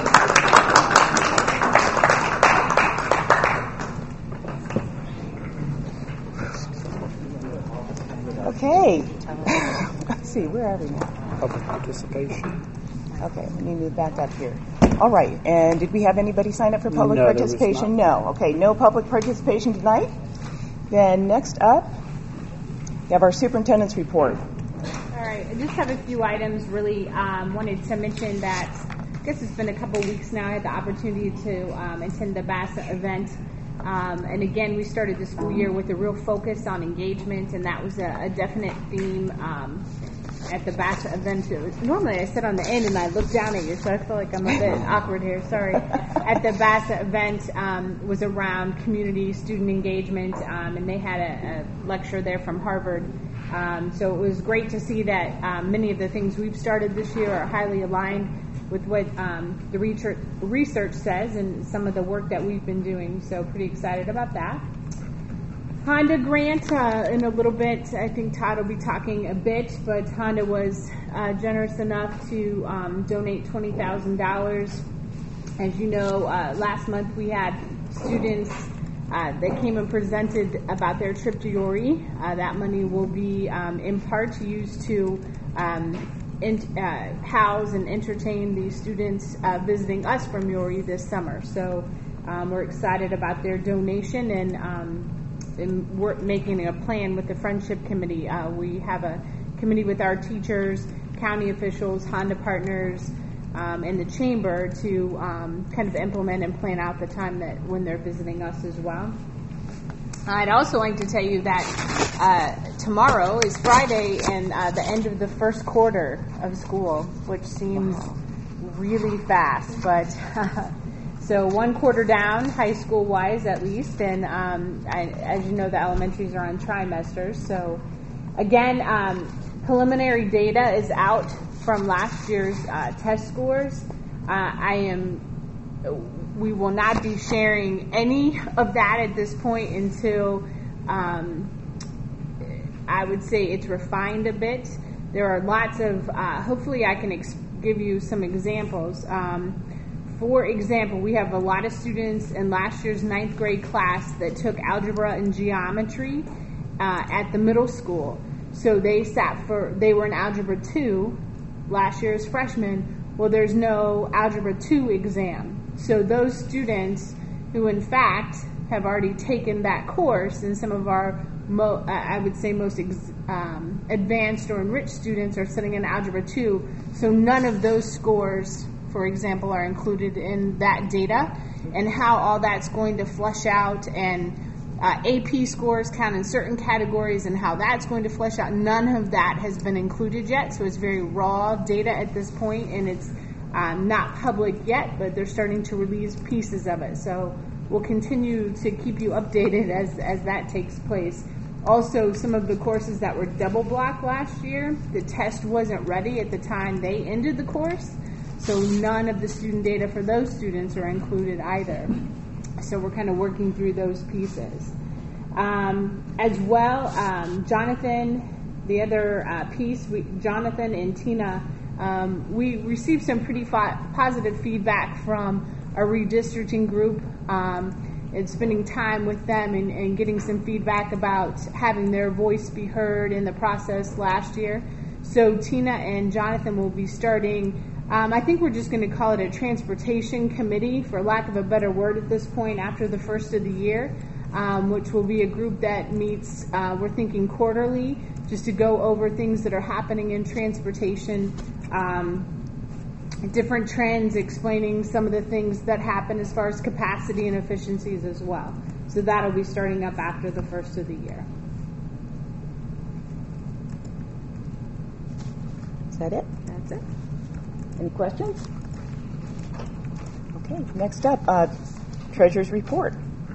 Okay. Let's see, where are we now? Public participation. Okay, let me move back up here. All right, and did we have anybody sign up for public No, there was participation? not. No. Okay, no public participation tonight. Then next up, we have our superintendent's report. All right, I just have a few items. Really wanted to mention that I guess it's been a couple weeks now. I had the opportunity to attend the BASA event. And again, we started the school year with a real focus on engagement, and that was a definite theme at the BASA event. Normally I sit on the end and I look down at you, so I feel like I'm a bit awkward here. Sorry. At the BASA event was around community student engagement, and they had a lecture there from Harvard. So it was great to see that many of the things we've started this year are highly aligned with what the research says and some of the work that we've been doing. So pretty excited about that. Honda grant in a little bit. I think Todd will be talking a bit, but Honda was generous enough to donate $20,000. As you know, last month we had students that came and presented about their trip to Yori. That money will be in part used to house and entertain the students visiting us from Yori this summer. So we're excited about their donation, and we're making a plan with the Friendship Committee. We have a committee with our teachers, county officials, Honda partners, and the chamber to kind of implement and plan out the time that when they're visiting us as well. I'd also like to tell you that tomorrow is Friday and the end of the first quarter of school, which seems really fast, but so one quarter down, high school wise at least, and as you know, the elementaries are on trimesters. So again, preliminary data is out from last year's test scores. We will not be sharing any of that at this point until I would say it's refined a bit. There are lots of, hopefully I can give you some examples. For example, we have a lot of students in last year's 9th grade class that took algebra and geometry at the middle school. So they were in Algebra 2 last year as freshmen. Well, there's no Algebra 2 exam. So those students who, in fact, have already taken that course, and some of our, I would say, most advanced or enriched students are sitting in Algebra 2. So none of those scores, for example, are included in that data, and how all that's going to flush out, and AP scores count in certain categories and how that's going to flesh out. None of that has been included yet, so it's very raw data at this point, and it's not public yet, but they're starting to release pieces of it. So we'll continue to keep you updated as that takes place. Also, some of the courses that were double blocked last year, the test wasn't ready at the time they ended the course, so none of the student data for those students are included either. So we're kind of working through those pieces. As well, Jonathan, the other piece, Jonathan and Tina, we received some pretty positive feedback from a redistricting group and spending time with them and getting some feedback about having their voice be heard in the process last year. So Tina and Jonathan will be starting, I think we're just going to call it a transportation committee, for lack of a better word at this point, after the first of the year, which will be a group that meets, we're thinking quarterly, just to go over things that are happening in transportation, different trends, explaining some of the things that happen as far as capacity and efficiencies as well. So that'll be starting up after the first of the year. Is that it? That's it. Any questions? Okay, next up, Treasurer's Report.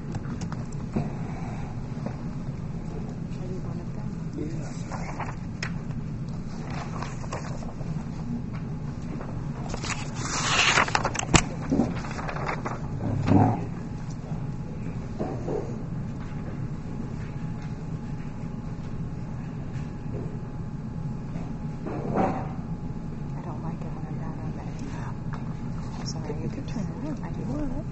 I don't like it when I'm not on that. Sorry, you can turn around if you want.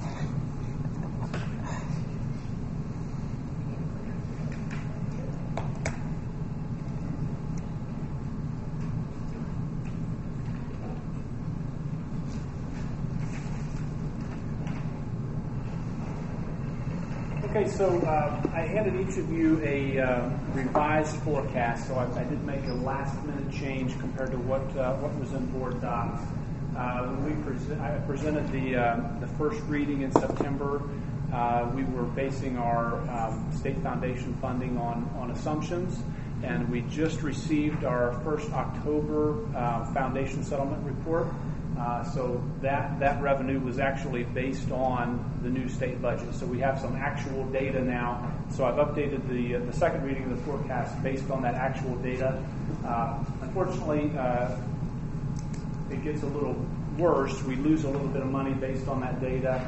Okay, so I handed each of you a revised forecast, so I did make a last-minute change compared to what was in board docs. When I presented the first reading in September, we were basing our state foundation funding on assumptions, and we just received our first October foundation settlement report. So that revenue was actually based on the new state budget. So we have some actual data now. So I've updated the second reading of the forecast based on that actual data. Unfortunately, it gets a little worse. We lose a little bit of money based on that data.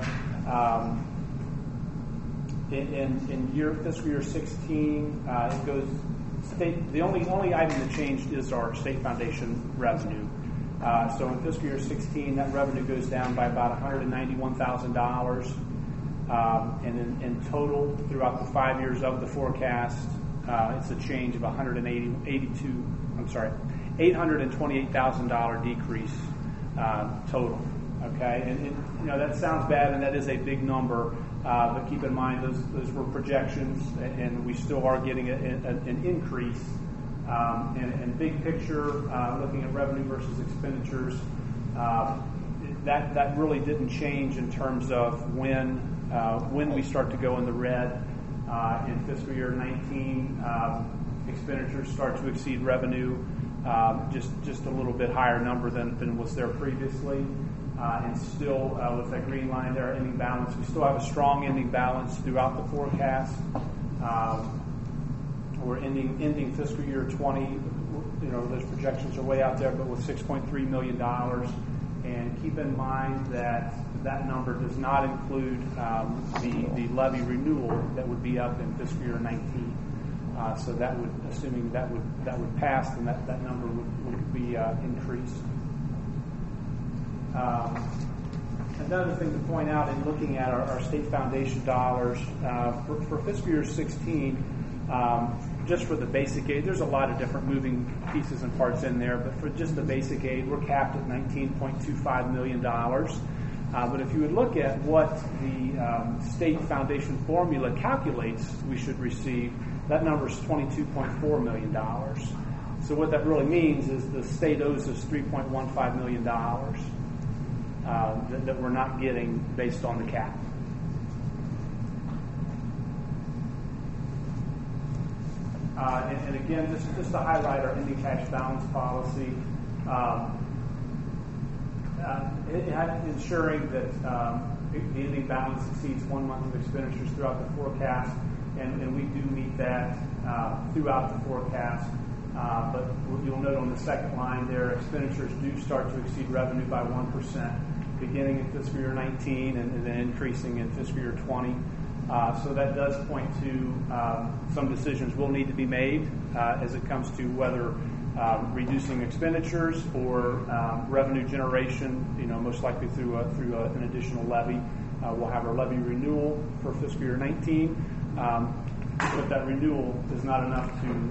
In fiscal year 16, it goes state. The only item that changed is our state foundation revenue. So in fiscal year 16, that revenue goes down by about $191,000. And in total, throughout the 5 years of the forecast, it's a change of $828,000 decrease total. Okay, and that sounds bad, and that is a big number. But keep in mind those were projections, and we still are getting an increase. And big picture, looking at revenue versus expenditures, that really didn't change in terms of when we start to go in the red. In fiscal year 19, expenditures start to exceed revenue, just a little bit higher number than was there previously. And still, with that green line there, ending balance, we still have a strong ending balance throughout the forecast. We're ending fiscal year 20. Those projections are way out there, but with $6.3 million. And keep in mind that number does not include the levy renewal that would be up in fiscal year 19. So that would, assuming that would pass, then that number would be increased. Another thing to point out in looking at our state foundation dollars for fiscal year 16. Just for the basic aid, there's a lot of different moving pieces and parts in there, but for just the basic aid, we're capped at $19.25 million. But if you would look at what the state foundation formula calculates we should receive, that number is $22.4 million. So what that really means is the state owes us $3.15 million that we're not getting based on the cap. And again, just to highlight our ending cash balance policy, ensuring that the ending balance exceeds 1 month of expenditures throughout the forecast, and we do meet that throughout the forecast. But you'll note on the second line there, expenditures do start to exceed revenue by 1%, beginning in fiscal year 19 and then increasing in fiscal year 20. So that does point to some decisions will need to be made as it comes to whether reducing expenditures or revenue generation, most likely through an additional levy. We'll have our levy renewal for fiscal year 19, but that renewal is not enough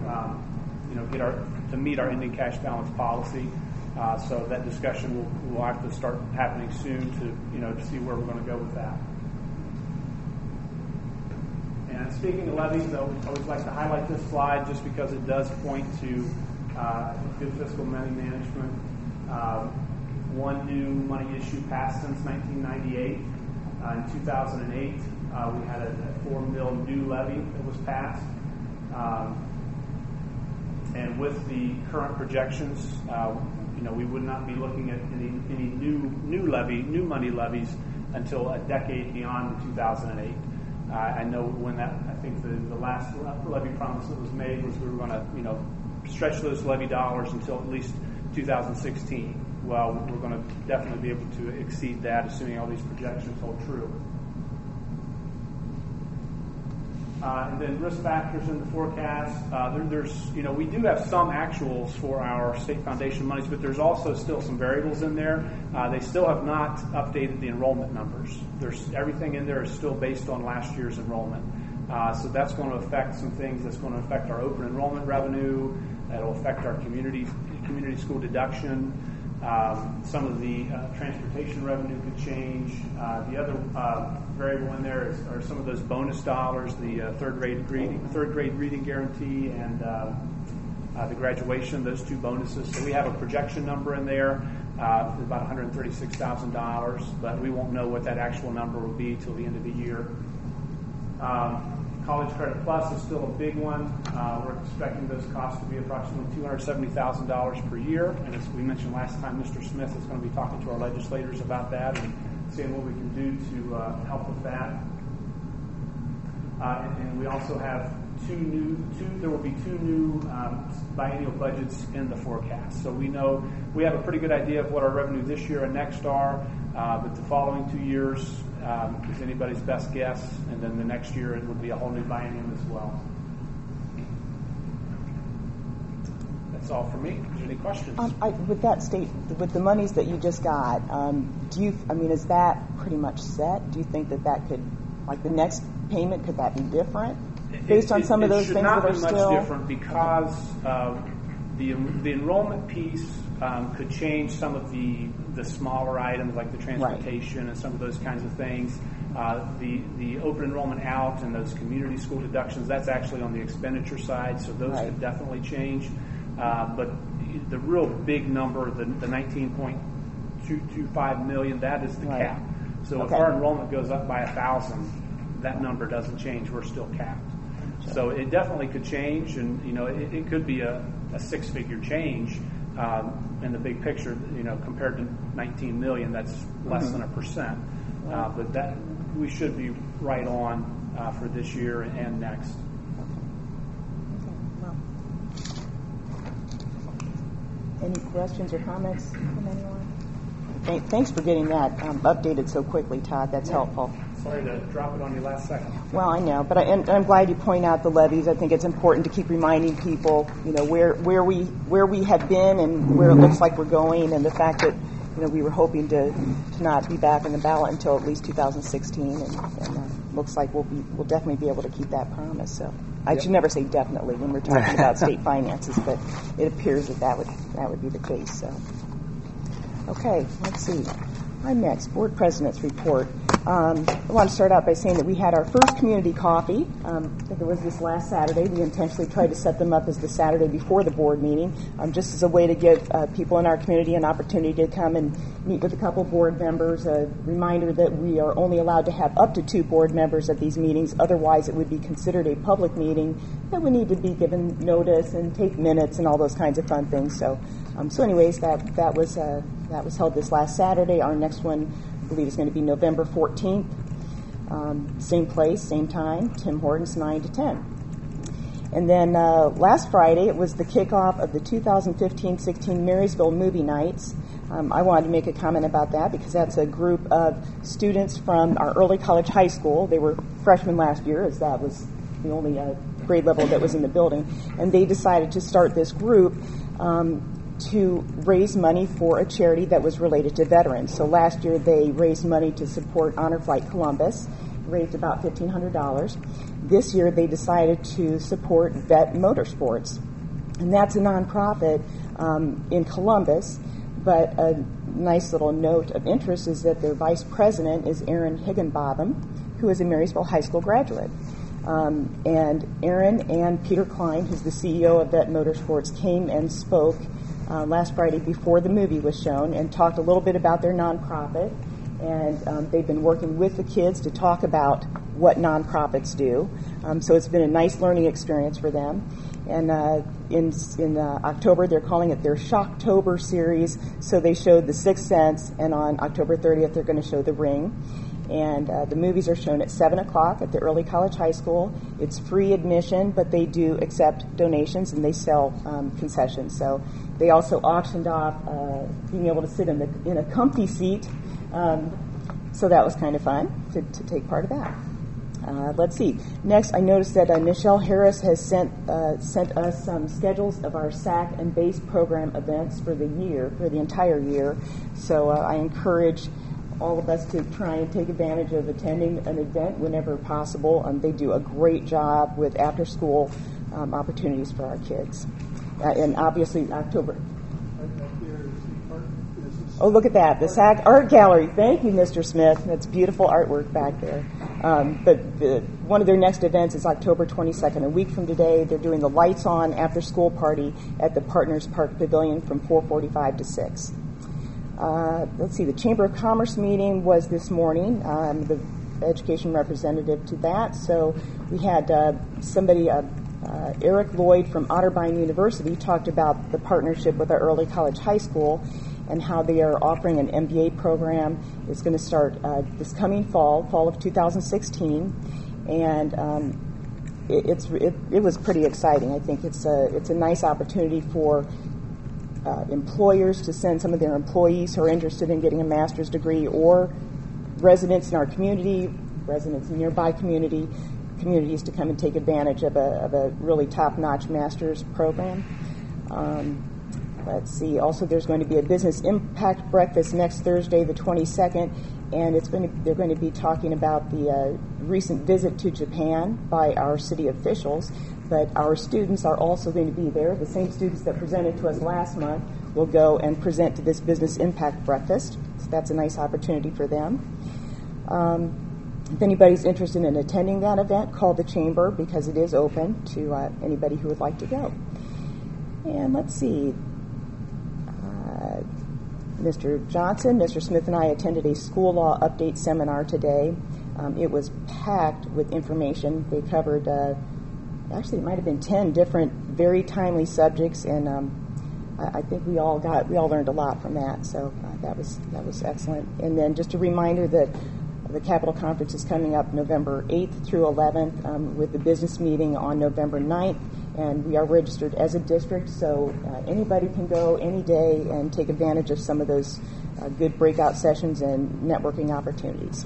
to meet our ending cash balance policy. So that discussion will have to start happening soon to see where we're going to go with that. And speaking of levies, I always like to highlight this slide just because it does point to good fiscal money management. One new money issue passed since 1998. In 2008, we had a $4 million new levy that was passed. And with the current projections, we would not be looking at any new money levies until a decade beyond 2008. I know when I think the last levy promise that was made was we were going to stretch those levy dollars until at least 2016. Well, we're going to definitely be able to exceed that, assuming all these projections hold true. And then risk factors in the forecast. We do have some actuals for our state foundation monies, but there's also still some variables in there. They still have not updated the enrollment numbers. Everything in there is still based on last year's enrollment. So that's going to affect some things. That's going to affect our open enrollment revenue. That'll affect our community school deduction. Some of the transportation revenue could change. The other variable in there are some of those bonus dollars, the third grade reading guarantee, and the graduation. Those two bonuses. So we have a projection number in there, about $136,000, but we won't know what that actual number will be till the end of the year. College Credit Plus is still a big one. We're expecting those costs to be approximately $270,000 per year. And as we mentioned last time, Mr. Smith is going to be talking to our legislators about that and seeing what we can do to help with that. And we also have there will be two new biennial budgets in the forecast. So we have a pretty good idea of what our revenue this year and next are, but the following 2 years is anybody's best guess, and then the next year it would be a whole new biennium as well. That's all for me. Is there any questions? With the monies that you just got, is that pretty much set? Do you think that could, like the next payment, could that be different? Based on some of those things that are still... It should not be much different because the enrollment piece could change some of the smaller items like the transportation and some of those kinds of things. The open enrollment out and those community school deductions, that's actually on the expenditure side, so those could definitely change. But the real big number, the $19.225 million, that is the cap. So if our enrollment goes up by 1,000, that number doesn't change. We're still capped. So it definitely could change, and it could be a six-figure change in the big picture. Compared to 19 million, that's less than 1%. But that we should be right on for this year and next. Any questions or comments from anyone? Thanks for getting that updated so quickly, Todd. That's helpful. Sorry to drop it on you last second. Well, I know, but I'm glad you point out the levies. I think it's important to keep reminding people, where we have been and where it looks like we're going, and the fact that we were hoping to not be back in the ballot until at least 2016, and looks like we'll definitely be able to keep that promise. So I should never say definitely when we're talking about state finances, but it appears that would be the case. So, okay, let's see. I'm next. Board President's report. I want to start out by saying that we had our first community coffee. I think it was this last Saturday. We intentionally tried to set them up as the Saturday before the board meeting, just as a way to give people in our community an opportunity to come and meet with a couple board members. A reminder that we are only allowed to have up to 2 board members at these meetings. Otherwise, it would be considered a public meeting that would need to be given notice and take minutes and all those kinds of fun things. So anyways, that was held this last Saturday. Our next one, I believe, is going to be November 14th. Same place, same time, Tim Hortons, 9 to 10. And then last Friday, it was the kickoff of the 2015-16 Marysville Movie Nights. I wanted to make a comment about that because that's a group of students from our early college high school. They were freshmen last year, as that was the only grade level that was in the building. And they decided to start this group to raise money for a charity that was related to veterans. So last year they raised money to support Honor Flight Columbus, raised about $1,500. This year they decided to support Vet Motorsports, and that's a nonprofit in Columbus. But a nice little note of interest is that their vice president is Aaron Higginbotham, who is a Marysville High School graduate. And Aaron and Peter Klein, who's the CEO of Vet Motorsports, came and spoke last Friday before the movie was shown and talked a little bit about their nonprofit and they've been working with the kids to talk about what nonprofits do. So it's been a nice learning experience for them. And in October, they're calling it their Shocktober series. So they showed The Sixth Sense, and on October 30th, they're going to show The Ring. And the movies are shown at 7 o'clock at the Early College High School. It's free admission, but they do accept donations, and they sell concessions. So they also auctioned off being able to sit in a comfy seat. So that was kind of fun to take part of that. Let's see. Next, I noticed that Michelle Harris has sent us some schedules of our SAC and BASE program events for the year, for the entire year. So I encourage all of us to try and take advantage of attending an event whenever possible. They do a great job with after-school opportunities for our kids. And obviously, October. Oh, look at that. The SAC Art Gallery. Thank you, Mr. Smith. That's beautiful artwork back there. But one of their next events is October 22nd, a week from today. They're doing the Lights On after-school party at the Partners Park Pavilion from 4:45 to 6. Let's see, the Chamber of Commerce meeting was this morning, the education representative to that. So we had somebody, Eric Lloyd from Otterbein University, talked about the partnership with our Early College High School and how they are offering an MBA program. It's going to start this coming fall of 2016. And it was pretty exciting. I think it's a nice opportunity for employers to send some of their employees who are interested in getting a master's degree, or residents in our community, residents in nearby communities to come and take advantage of a really top-notch master's program. Let's see. Also, there's going to be a business impact breakfast next Thursday, the 22nd, and they're going to be talking about the recent visit to Japan by our city officials. But our students are also going to be there. The same students that presented to us last month will go and present to this business impact breakfast. So that's a nice opportunity for them. If anybody's interested in attending that event, call the chamber because it is open to anybody who would like to go. And let's see. Mr. Johnson, Mr. Smith, and I attended a school law update seminar today. It was packed with information. They covered, actually, it might have been 10 different, very timely subjects, and I think we all learned a lot from that. So that was excellent. And then just a reminder that the Capitol Conference is coming up November 8th through 11th with the business meeting on November 9th. And we are registered as a district, so anybody can go any day and take advantage of some of those good breakout sessions and networking opportunities.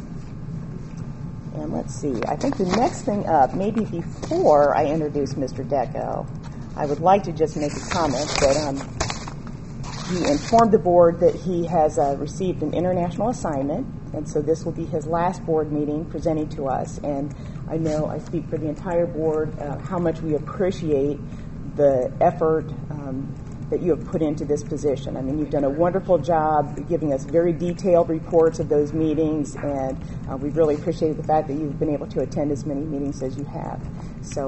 And let's see, I think the next thing up, maybe before I introduce Mr. Decco, I would like to just make a comment that he informed the board that he has received an international assignment, and so this will be his last board meeting presenting to us. And I know I speak for the entire board how much we appreciate the effort that you have put into this position. I mean, you've done a wonderful job giving us very detailed reports of those meetings, and we really appreciate the fact that you've been able to attend as many meetings as you have. So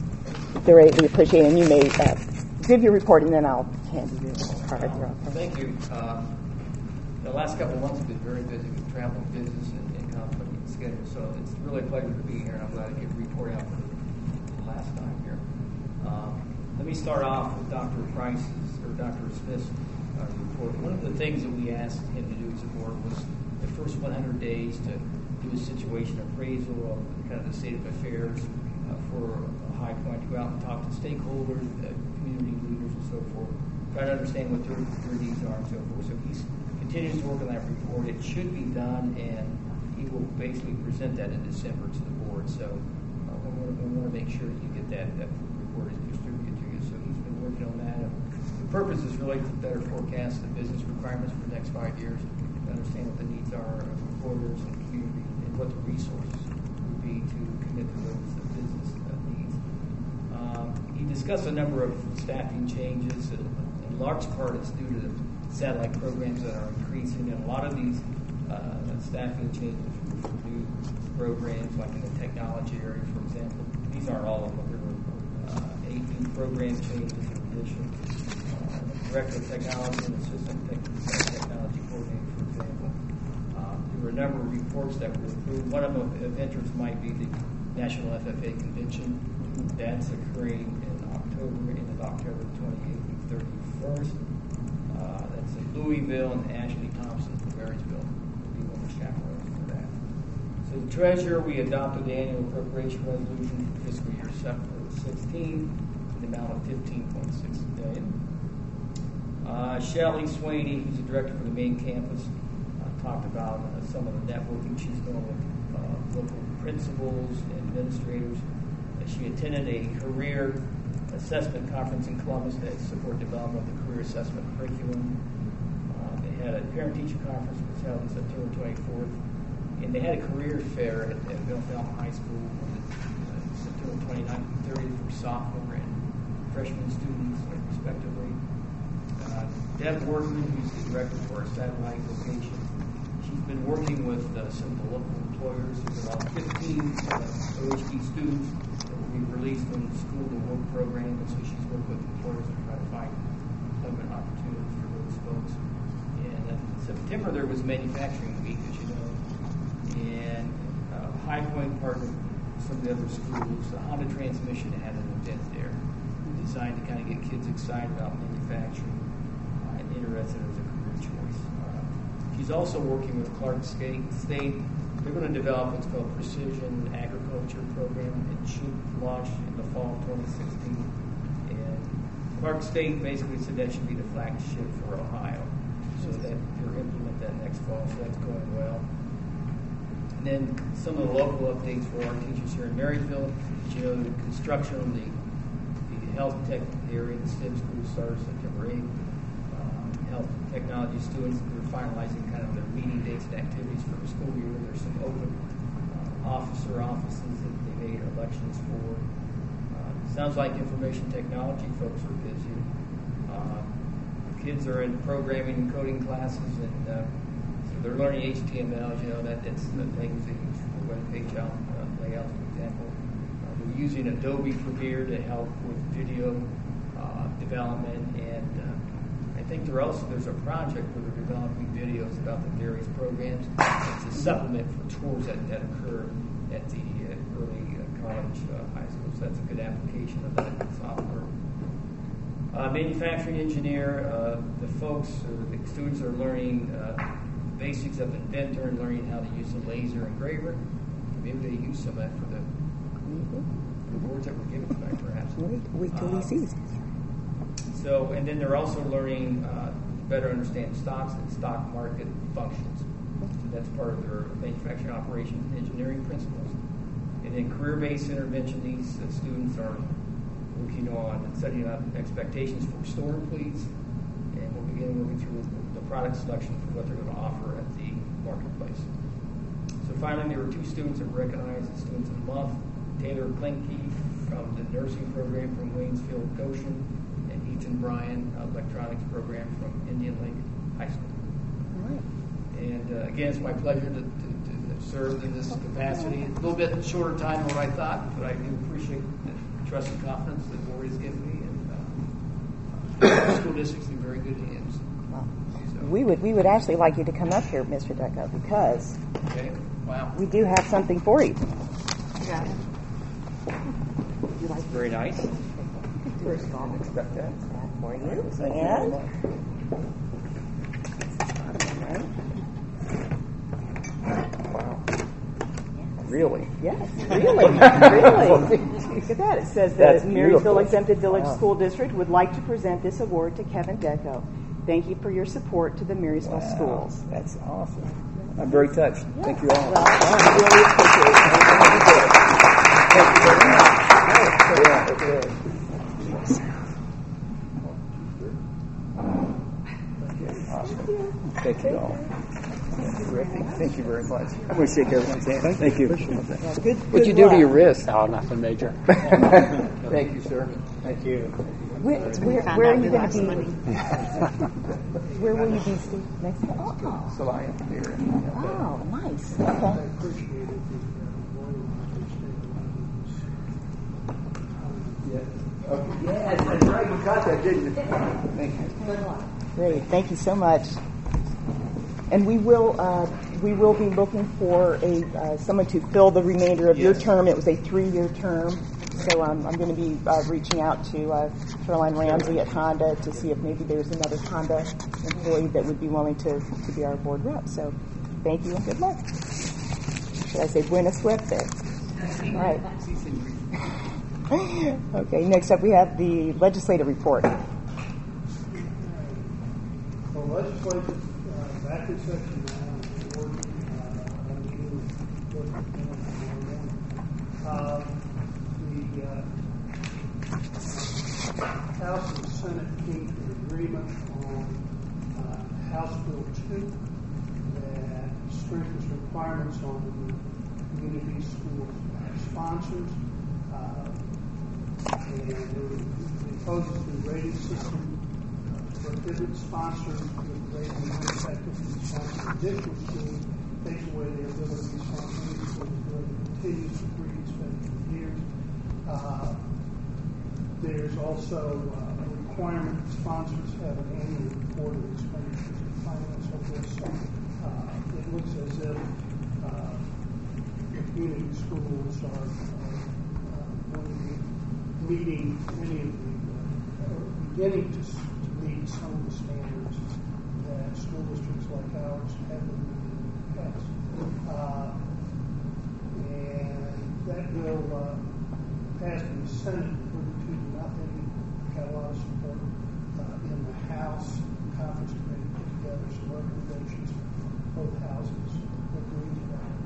we appreciate it, and you may give your report, and then I'll hand you your card. Thank you. The last couple of months have been very busy with travel and business and conflict and schedule, so it's really a pleasure to be here, and I'm glad to get a report out for the last time here. Let me start off with Dr. Smith's report. One of the things that we asked him to do as a board was the first 100 days to do a situation appraisal of kind of the state of affairs for a high point, to go out and talk to stakeholders, community leaders, and so forth, try to understand what their needs are and so forth. So he's continues to work on that report. It should be done, and he will basically present that in December to the board. So we want to make sure that you get that report is distributed to you. So he's been working on that. The purpose is really to better forecast the business requirements for the next 5 years, to understand what the needs are of employers and community, and what the resources would be to commit to those business needs. He discussed a number of staffing changes. In large part, it's due to the satellite programs that are increasing, and a lot of these staffing changes for new programs, like in the technology area, for example. These aren't all of them. There were 8 new program changes in addition. Director of Technology and Assistant Technology Coordinator, for example. There were a number of reports that were approved. One of them of interest might be the National FFA Convention. That's occurring in October, end of October 28th and 31st. That's in Louisville, and Ashley Thompson from Marysville will be one of the chaperones for that. So the treasurer, we adopted the annual appropriation resolution for fiscal year 16 in the amount of $15.6 million. Shelley Swaney, who's the director for the main campus, talked about some of the networking she's doing with local principals and administrators. She attended a career assessment conference in Columbus that support development of the career assessment curriculum. They had a parent-teacher conference that was held on September 24th, and they had a career fair at Belleville High School on September 29th and 30th for sophomore and freshman students, respectively. Deb Workman, who's the director for our satellite location, she's been working with some of the local employers. There's about 15 OHD students that will be released from the School to Work program, and so she's worked with employers to try to find employment opportunities for those folks. And in September, there was Manufacturing Week, as you know, and High Point partnered with some of the other schools. Honda Transmission had an event there designed to kind of get kids excited about manufacturing and interested as a career choice. She's also working with Clark State. They're going to develop what's called Precision Agriculture Program. It should launch in the fall of 2016. And Clark State basically said that should be the flagship for Ohio. So that they'll implement that next fall. So that's going well. And then some of the local updates for our teachers here in Marysville. You know, the construction of the health tech area, the STEM school starts September 8th. Health technology students, they're finalizing kind of their meeting dates and activities for the school year. There's some open offices that they made elections for. Sounds like information technology folks are busy. Kids are in programming and coding classes, and so they're learning HTML. You know, that's the things they use for web page layout, for example. They're using Adobe Premiere to help with video development, and I think there's a project where they're developing videos about the various programs. It's a supplement for tours that occur at the early college, high school. So that's a good application of that software. Manufacturing engineer, the students are learning the basics of Inventor and learning how to use a laser engraver. Maybe they use some of that for the awards that were given tonight, perhaps. Wait till we see. So, and then they're also learning to better understand stocks and stock market functions. So that's part of their manufacturing operations engineering principles. And in career-based intervention, these students are working on setting up expectations for store employees, and we'll begin moving through the product selection for what they're going to offer at the marketplace. So finally, there were two students that were recognized as Students of the Month. Taylor Klinke from the nursing program from Waynesfield Goshen, and Ethan Bryan, electronics program from Indian Lake High School. All right. And again, it's my pleasure to serve in this capacity. A little bit shorter time than what I thought, but I do appreciate the trust and confidence that Lori has given me, and the school district's in very good hands. Well, so. We would actually like you to come up here, Mr. Deco, because we do have something for you. Yeah. Very nice. First of all, expect that for you. And wow. Really? Yes, really. Really. Look at that. It says that Marysville Exempted Village School District would like to present this award to Kevin Deco. Thank you for your support to the Marysville schools. That's awesome. I'm very touched. Yeah. Thank you all. Well, I really appreciate it. Thank you very much. Yeah, okay. Awesome. Thank you all. Thank you very much. I'm going to shake everyone's hand. Thank you. Good What'd you do to your wrist? Oh, nothing major. Thank you, sir. Thank you. Where are you going to be? Where will you be, Steve? Next to Salaya here. Oh, nice. Okay. Yes, that's right. You got that, didn't you? Thank you. Great. Thank you so much. And we will we will be looking for someone to fill the remainder of your term. It was a 3-year term. So I'm going to be reaching out to Caroline Ramsey at Honda to see if maybe there's another Honda employee that would be willing to be our board rep. So thank you and good luck. Should I say buena suerte? All right. Okay, next up we have the legislative report. Well, legislative back in session now. The House and Senate came to an agreement on House Bill 2 that strengthens requirements on community school sponsors. And it imposes the rating system to prohibit sponsors with rating ineffectively sponsor additional schools, takes away the ability to sponsor any schools that continues to free expense for years. There's also a requirement that sponsors have an annual report of expenditures and finance of this. It looks as if the community schools are going to be meeting many of the, beginning to meet some of the standards that school districts like ours have been meeting in the past. And that bill passed in the Senate 32-0. Got a lot of support in the House. The conference committee put together some recommendations. Both houses agreed to that.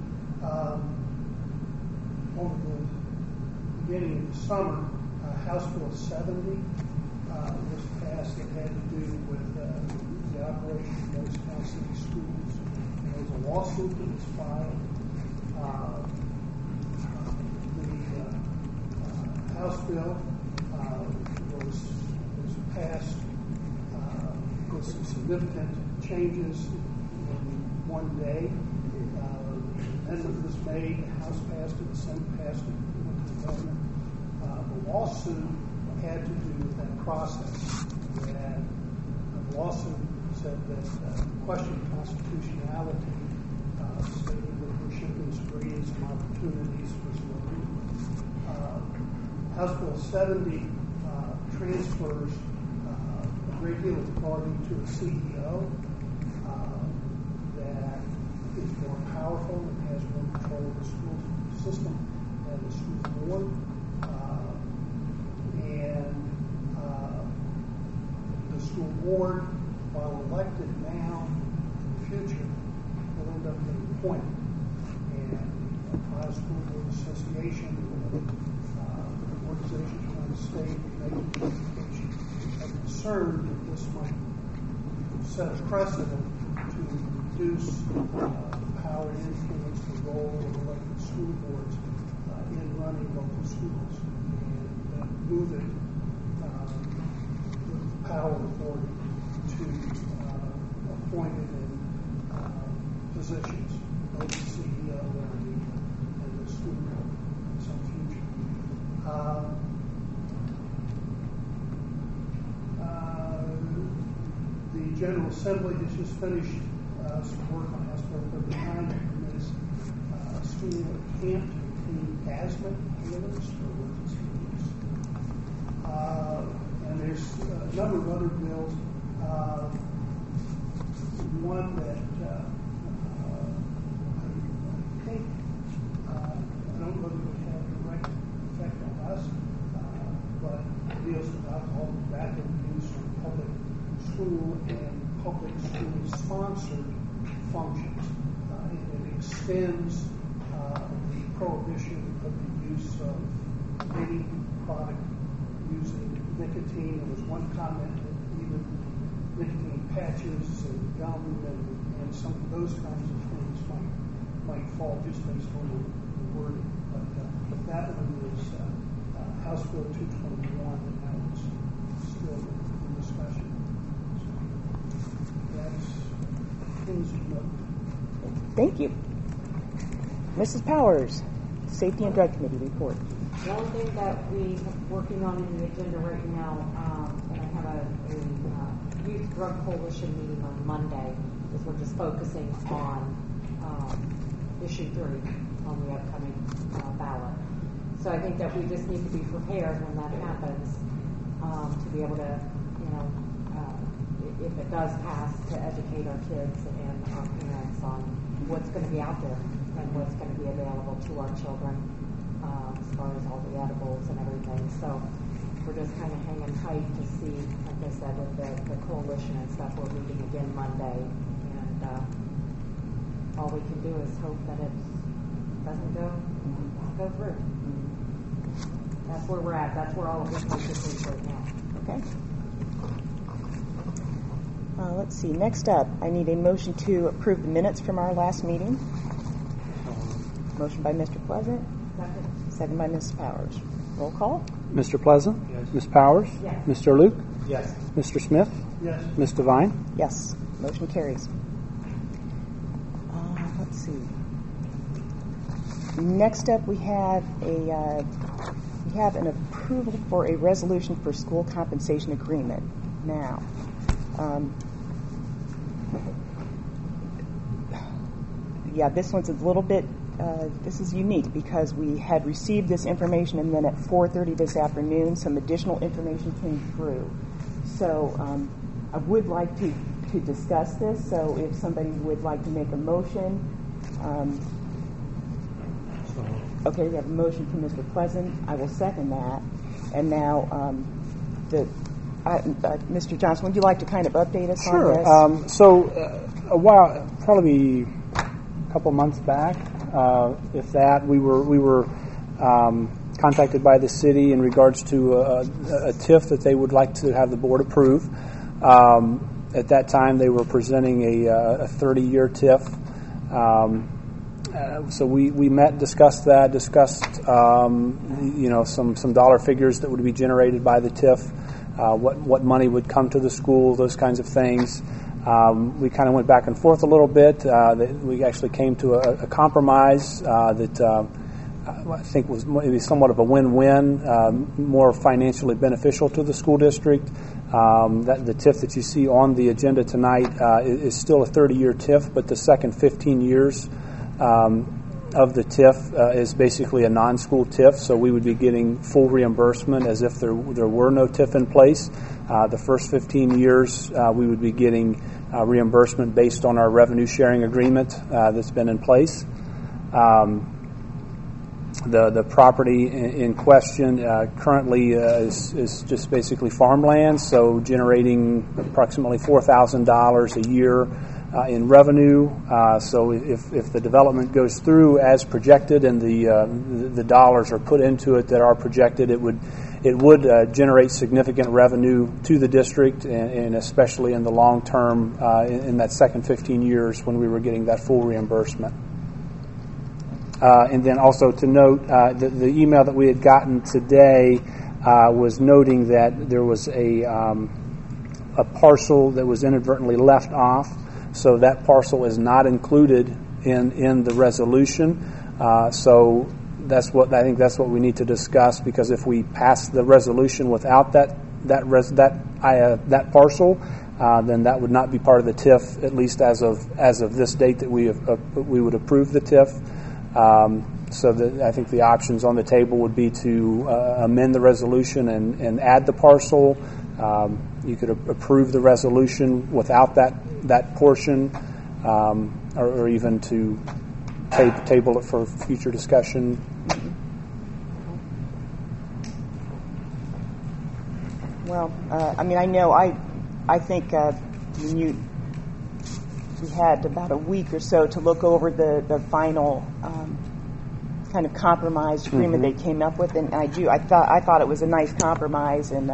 Over the beginning of the summer, House Bill 70 was passed that had to do with the operation of Youngstown City Schools. There was a lawsuit that was filed. The House bill was passed with some significant changes in one day. The amendment was made, the House passed it, the Senate passed it, went to the government. The lawsuit had to do with that process. And the lawsuit said that questioned constitutionality, stating that there should have been some reasons and opportunities for some improvement. House Bill 70 transfers a great deal of authority to a CEO that is more powerful and has more control of the school system than the school board. And the school board, while elected now, in the future, will end up getting appointed. And the Ohio School Board Association, organizations around the state, making education, are concerned that this might set a precedent to reduce the power and influence, the role of elected school boards in running local schools. Move it with power and authority to appointed in positions, both the CEO and the school board in some future. The General Assembly has just finished some work on House Bill 39 that permits school at camp to obtain asthma inhalers for emergency use. And there's a number of other bills. One that I think, I don't know that it would have a direct effect on us, but it deals with alcohol and tobacco use in public school and public school-sponsored functions. And it extends the prohibition of the use of any product using nicotine. There was one comment that even nicotine patches and gum and some of those kinds of things might fall just based on the wording. But that one is House Bill 221, and that was still in discussion. So that's things of note. Thank you. Mrs. Powers, Safety and Drug Committee report. One thing that we are working on in the agenda right now, and I have a Youth Drug Coalition meeting on Monday, is we're just focusing on issue 3 on the upcoming ballot. So I think that we just need to be prepared when that happens to be able to, if it does pass, to educate our kids and our parents on what's going to be out there and what's going to be available to our children as far as all the edibles and everything. So we're just kind of hanging tight to see, like I said, with the coalition and stuff. We're meeting again Monday, and all we can do is hope that it doesn't go through. That's where we're at. That's where all of this focus is right now. Okay. Let's see. Next up, I need a motion to approve the minutes from our last meeting. Motion by Mr. Pleasant. Second by Ms. Powers. Roll call. Mr. Pleasant? Yes. Ms. Powers? Yes. Mr. Luke? Yes. Mr. Smith? Yes. Ms. Devine? Yes. Motion carries. Let's see. Next up, we have an approval for a resolution for school compensation agreement. Now, this one's a little bit. This is unique because we had received this information, and then at 4:30 this afternoon, some additional information came through. So I would like to discuss this. So if somebody would like to make a motion. Okay, we have a motion from Mr. Pleasant. I will second that. And now, Mr. Johnson, would you like to kind of update us on this? Sure. A while, probably a couple months back, if that, we were contacted by the city in regards to a TIF that they would like to have the board approve. At that time, they were presenting a 30-year TIF. So we met, discussed some dollar figures that would be generated by the TIF, what money would come to the school, those kinds of things. We kind of went back and forth a little bit. We actually came to a compromise that I think was maybe somewhat of a win-win, more financially beneficial to the school district. That the TIF that you see on the agenda tonight is still a 30-year TIF, but the second 15 years of the TIF is basically a non-school TIF, so we would be getting full reimbursement as if there were no TIF in place. The first 15 years, we would be getting reimbursement based on our revenue sharing agreement that's been in place. The property in question currently is just basically farmland, so generating approximately $4,000 a year in revenue. So if the development goes through as projected and the dollars are put into it that are projected, it would generate significant revenue to the district, and especially in the long term in that second 15 years when we were getting that full reimbursement. And then also to note, the email that we had gotten today was noting that there was a parcel that was inadvertently left off. So that parcel is not included in the resolution. So that's what I think that's what we need to discuss, because if we pass the resolution without that parcel, then that would not be part of the TIF, at least as of this date that we would approve the TIF. So I think the options on the table would be to amend the resolution and add the parcel. You could approve the resolution without that portion, or even to table it for future discussion. Well, I know I think we had about a week or so to look over the final kind of compromise agreement they came up with, and I thought it was a nice compromise, and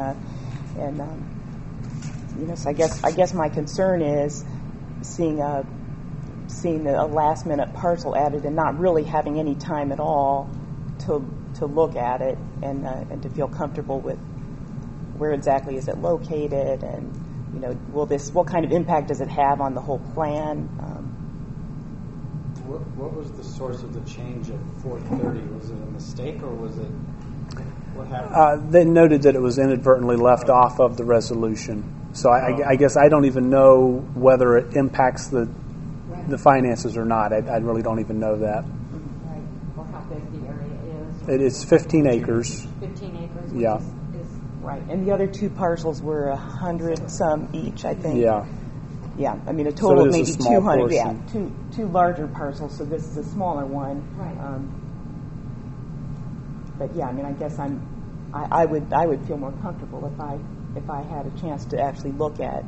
so I guess my concern is seeing a last minute parcel added and not really having any time at all to look at it and to feel comfortable with where exactly is it located, and what kind of impact does it have on the whole plan? What was the source of the change at 4:30? Was it a mistake, or was it what happened? They noted that it was inadvertently left off of the resolution. So I guess I don't even know whether it impacts the the finances are not. I really don't even know that. Right. Or how big the area is. It is 15 acres. 15 acres. Which Yeah. is Right, and the other two parcels were 100 some each, I think. Yeah. Yeah, I mean a So total it of is maybe a small 200. Yeah, portion. two larger parcels. So this is a smaller one. Right. But yeah, I mean, I guess I would feel more comfortable if I had a chance to actually look at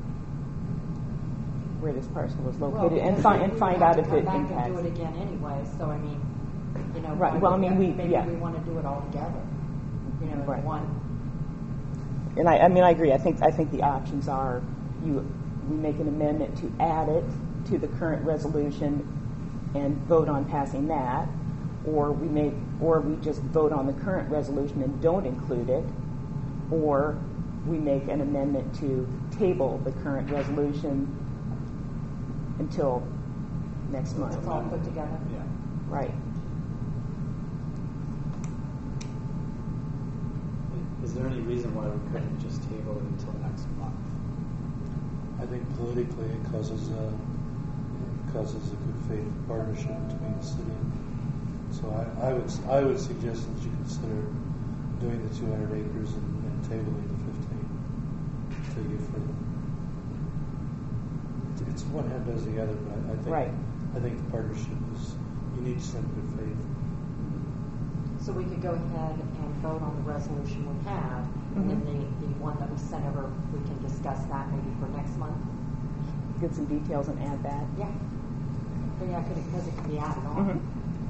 where this parcel was located and find out if it impacts. And do it again anyway. So I mean, you know, right. Well, I mean, maybe we want to do it all together. You know, right. one. And I mean, I agree. I think the options are we make an amendment to add it to the current resolution and vote on passing that, or we just vote on the current resolution and don't include it, or we make an amendment to table the current resolution until next month. It's all put together. Yeah. Right. Is there any reason why we couldn't just table it until next month? I think politically it causes a good faith partnership between the city. So I would suggest that you consider doing the 200 acres and tabling the 15 until you further. It's one hand does the other, but I think the partnership is, you need some good faith. So we could go ahead and vote on the resolution we have, and then the one that we sent over, we can discuss that maybe for next month. Get some details and add that. Yeah. But yeah, because it can be added on.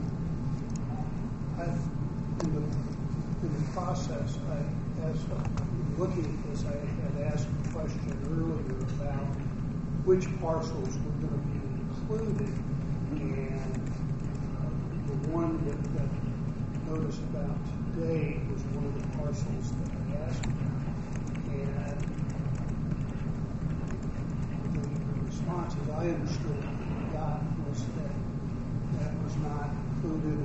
In the process, as looking at this, I had asked a question earlier about which parcels were going to be included, and the one that noticed about today was one of the parcels that I asked about, and the responses I understood got was that was not included.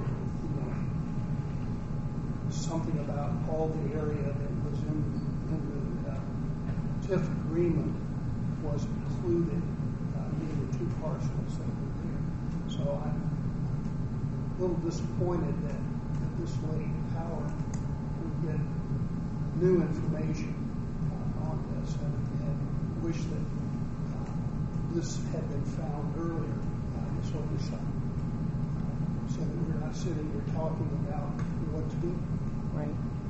Something about all the area that was in the TIF agreement was included in the two parcels that were there. So I'm a little disappointed that this late hour we get new information on this, and wish that this had been found earlier, this oversight, so that we're not sitting here talking about what to do. Right.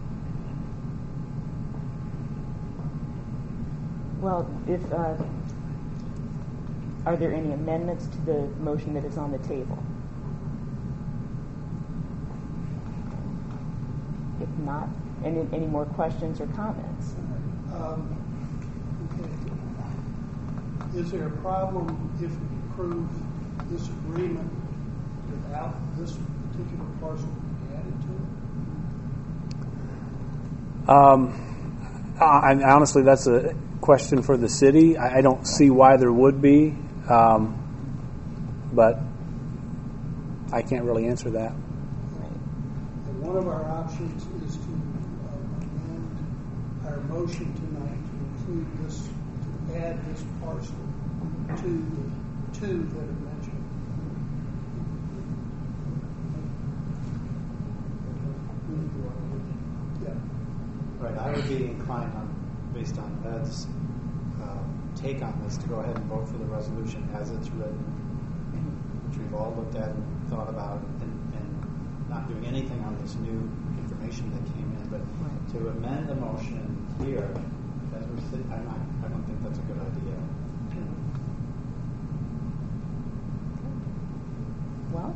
Well, are there any amendments to the motion that is on the table? If not, any more questions or comments? Okay. Is there a problem if we approve this agreement without this particular parcel being added to it? Honestly, that's a question for the city. I don't see why there would be, but I can't really answer that. And one of our options is to amend our motion tonight to include this, to add this parcel to the two that are mentioned. Yeah. Right, I would be inclined, based on Ed's take on this, to go ahead and vote for the resolution as it's written, which we've all looked at and thought about, and not doing anything on this new information that came in. But to amend the motion here, as we're sitting, I don't think that's a good idea. Well,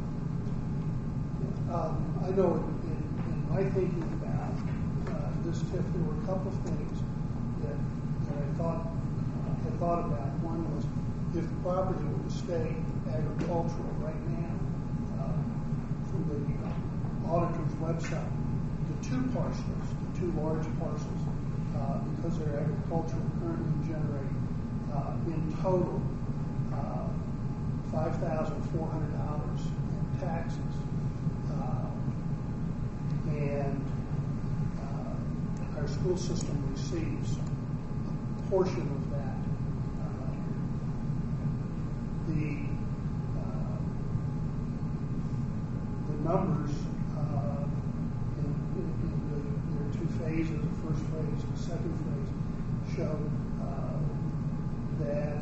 I know in my thinking about this TIF, there were a couple of things that I thought about. One was if the property were to stay agricultural right now, from the auditor's website, the two parcels, the two large parcels, because they're agricultural, currently generate in total $5,400 in taxes, and our school system receives a portion of that. The numbers in their two phases, the first phase and the second phase, show that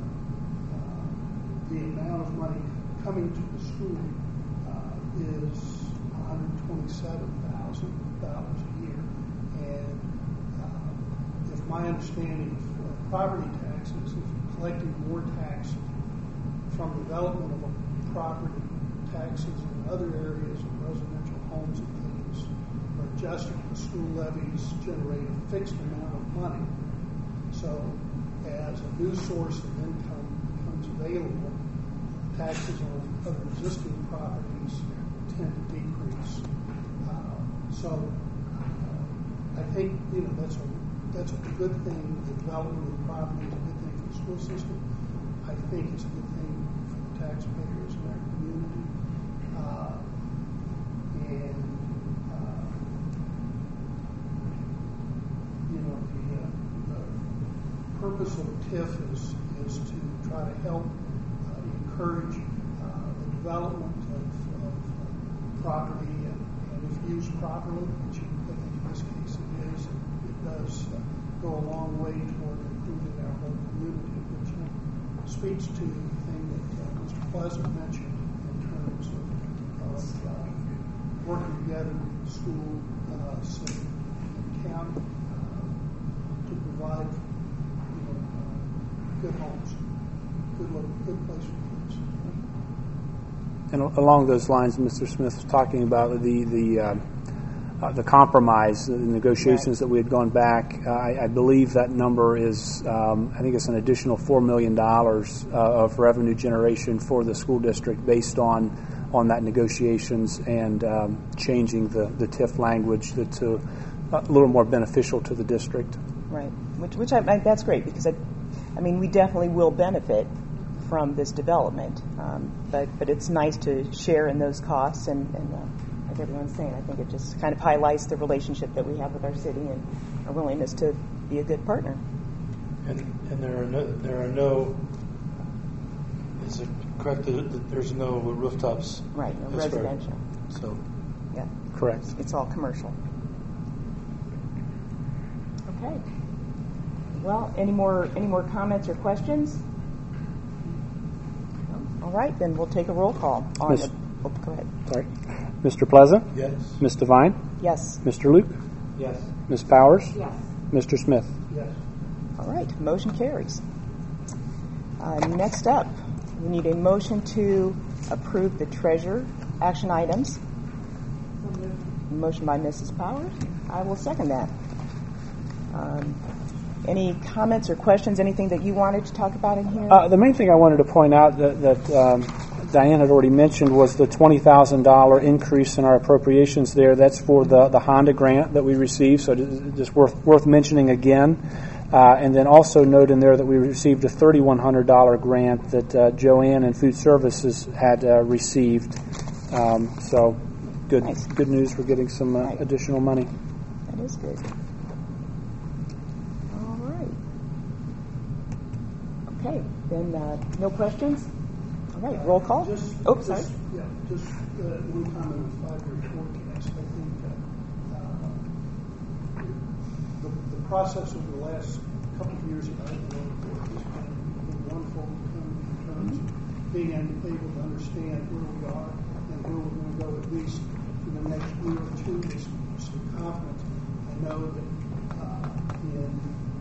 the amount of money coming to the school is $127,000 a year. And if my understanding of property taxes, if you're collecting more tax from development of a property, taxes in other areas of residential homes and things are adjusted. The school levies generate a fixed amount of money. So as a new source of income becomes available, taxes on other existing properties tend to decrease. I think that's a good thing. The development of the property is a good thing for the school system. I think it's a good thing for the taxpayers in our community. The purpose of TIF is to try to help encourage the development of property and if used properly, which I think in this case it is, it does go a long way toward improving our whole community, which speaks to the thing that Mr. Pleasant mentioned in terms of working together with the school, city, and county to provide good homes, good place for kids. And along those lines, Mr. Smith was talking about the compromise, the negotiations that we had gone back. I believe that number is, I think it's an additional $4 million of revenue generation for the school district based on that negotiations and changing the TIF language that's a little more beneficial to the district. Right, which that's great because we definitely will benefit from this development, but it's nice to share in those costs and like everyone's saying, I think it just kind of highlights the relationship that we have with our city and our willingness to be a good partner. And there are no. Is it correct that there's no rooftops? Right, no residential. So, yeah, correct. It's all commercial. Okay. Well, any more comments or questions? All right, then we'll take a roll call on the. Oh, go ahead. Sorry. Mr. Pleasant? Yes. Ms. Devine? Yes. Mr. Luke? Yes. Ms. Powers? Yes. Mr. Smith? Yes. All right, motion carries. Next up, we need a motion to approve the treasurer action items. Motion by Mrs. Powers. I will second that. Any comments or questions, anything that you wanted to talk about in here? The main thing I wanted to point out that Diane had already mentioned was the $20,000 increase in our appropriations there. That's for the Honda grant that we received, so just worth mentioning again. And then also note in there that we received a $3,100 grant that Joanne and Food Services had received. So good, nice. Good news. We're getting some additional money. That is good. All right. Okay, then no questions? All right, roll call. Sorry. Just one comment on the 5-year forecast. I think the process over the last couple of years that I've been working for has been wonderful in terms of being able to understand where we are and where we're going to go at least for the next year or two with some confidence. I know that in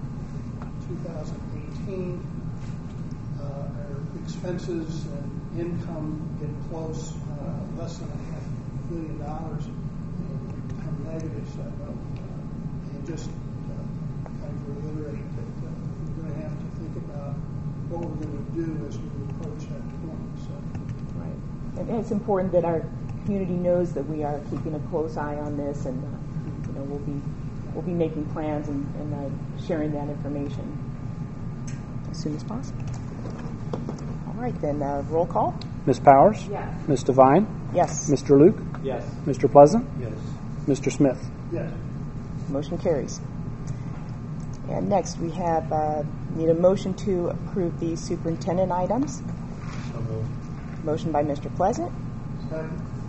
2018, our expenses and income get close, less than $500 million and become negative. So and just kind of reiterate that we're going to have to think about what we're going to do as we approach that point. So, right, and it's important that our community knows that we are keeping a close eye on this, and we'll be making plans and sharing that information as soon as possible. All right, then roll call. Ms. Powers? Yes. Ms. Devine? Yes. Mr. Luke? Yes. Mr. Pleasant? Yes. Mr. Smith? yes. Motion carries. And next we have need a motion to approve the superintendent items. So moved. Motion by Mr. Pleasant. Second.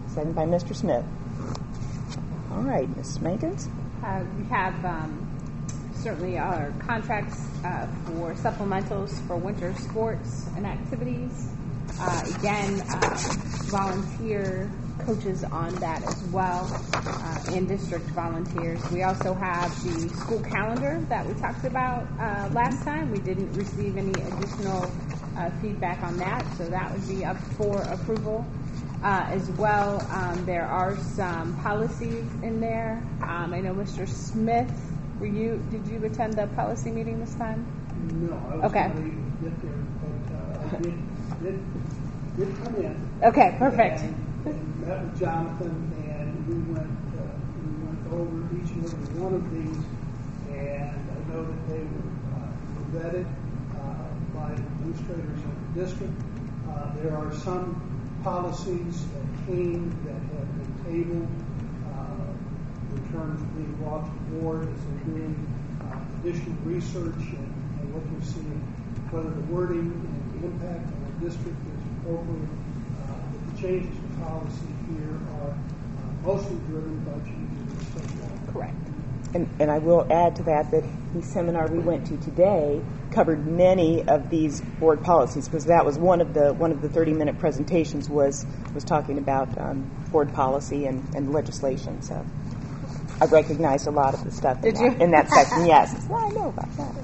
Second by Mr. Smith. All right, Ms. Mankins. We have certainly our contracts for supplementals for winter sports and activities. Again, volunteer coaches on that as well, and district volunteers. We also have the school calendar that we talked about last time. We didn't receive any additional feedback on that, so that would be up for approval. As well, there are some policies in there. I know Mr. Smith, did you attend the policy meeting this time? No, I was okay. going to get there, but I did come in. Okay, perfect. And met with Jonathan, and we went over each and every one of these, and I know that they were vetted by administrators in the district. There are some policies that came that have been tabled in terms of being brought to the board as they're doing additional research and looking to see whether the wording and the impact on the district is appropriate. But the changes to policy here are mostly driven by changes in state law. Correct. And I will add to that the seminar we went to today covered many of these board policies, because that was one of the 30-minute presentations was talking about board policy and legislation. So I recognized a lot of the stuff in that section. Yes, well, I know about that.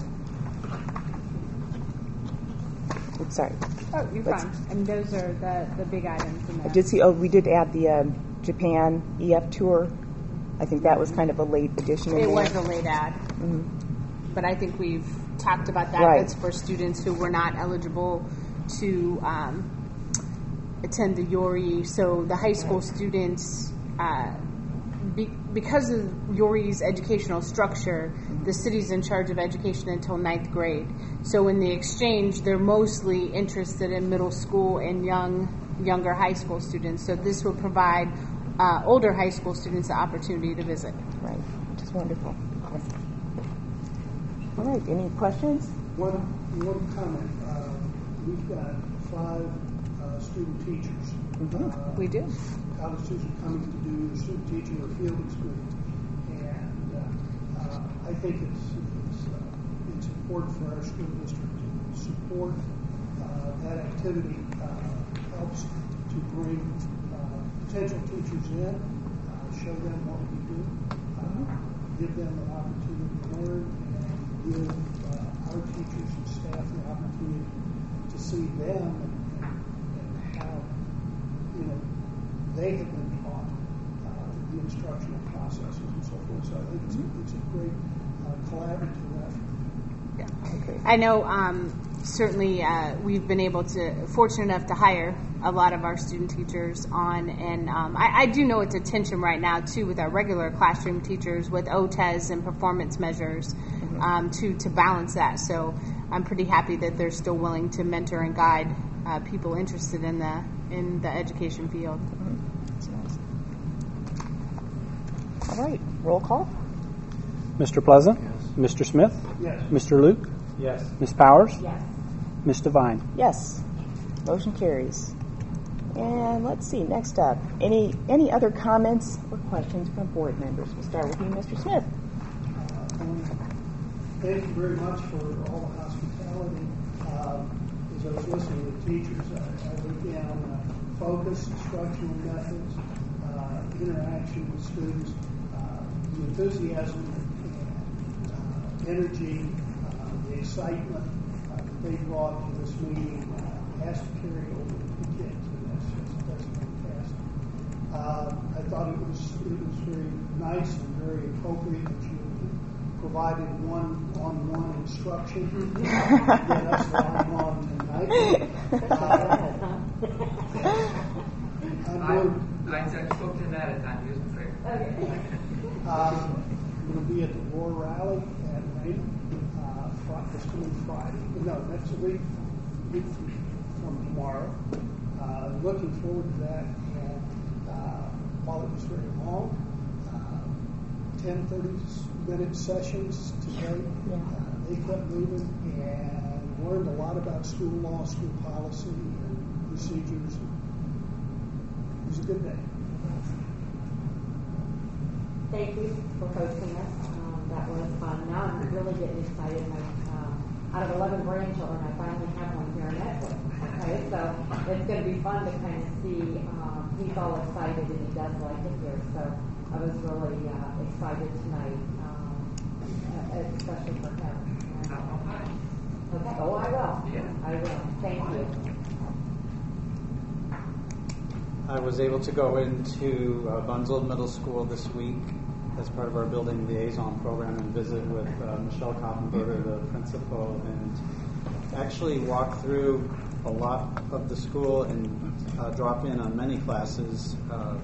Oops, sorry. Oh, you're fine. And those are the big items in there. I did see. Oh, we did add the Japan EF tour. I think that was kind of a late addition. It was a late add, but I think we've talked about that. Right. That's for students who were not eligible to attend the Yori. So the high school students, because of Yori's educational structure, the city's in charge of education until 9th grade. So in the exchange, they're mostly interested in middle school and younger high school students. So this will provide older high school students the opportunity to visit. Right, which is wonderful. All right, any questions? One comment. We've got 5 student teachers. We do. College students are coming to do the student teaching or field experience, and I think it's important for our school district to support that activity. Helps to bring potential teachers in, show them what we do, give them an opportunity to learn, and give our teachers and staff the opportunity to see them and how they have been taught the instructional processes and so forth. So I think it's a great collaborative effort. Yeah. Okay. I know certainly we've been fortunate enough to hire a lot of our student teachers on, and I do know it's a tension right now too with our regular classroom teachers with OTES and performance measures to balance that. So I'm pretty happy that they're still willing to mentor and guide people interested in the education field. That's nice. All right, roll call. Mr. Pleasant? Yes. Mr. Smith? Yes. Mr. Luke? Yes. Ms. Powers? Yes. Ms. Devine? Yes. Motion carries. And let's see, next up, any other comments or questions from board members? We'll start with you, Mr. Smith. Thank you very much for all the hospitality. As I was listening to the teachers, I wrote down focus, instructional methods, interaction with students, the enthusiasm and energy, the excitement that they brought to this meeting has to carry over to the kids, and that's fantastic. I thought it was very nice and very appropriate that you provided one-on-one instruction. That's what I'm on tonight. I spoke to him at a time. He was afraid. Okay. I'm going to be at the War Rally at Raymond this coming Friday. No, next week from tomorrow. Looking forward to that. And while it was very long, 10, 30-minute sessions today, they kept moving and learned a lot about school law, school policy, and procedures. It was a good day. thank you for hosting us. That was fun. Now I'm really getting excited. Out of 11 grandchildren, I finally have one here in Edgewood. Okay, so it's going to be fun to kind of see. He's all excited and he does like it here. So I was really excited tonight, especially for him. Okay. Oh, I will. Yeah. I will. Thank you. I was able to go into Bunzl Middle School this week as part of our building liaison program and visit with Michelle Koppenberger, the principal, and actually walk through a lot of the school and drop in on many classes,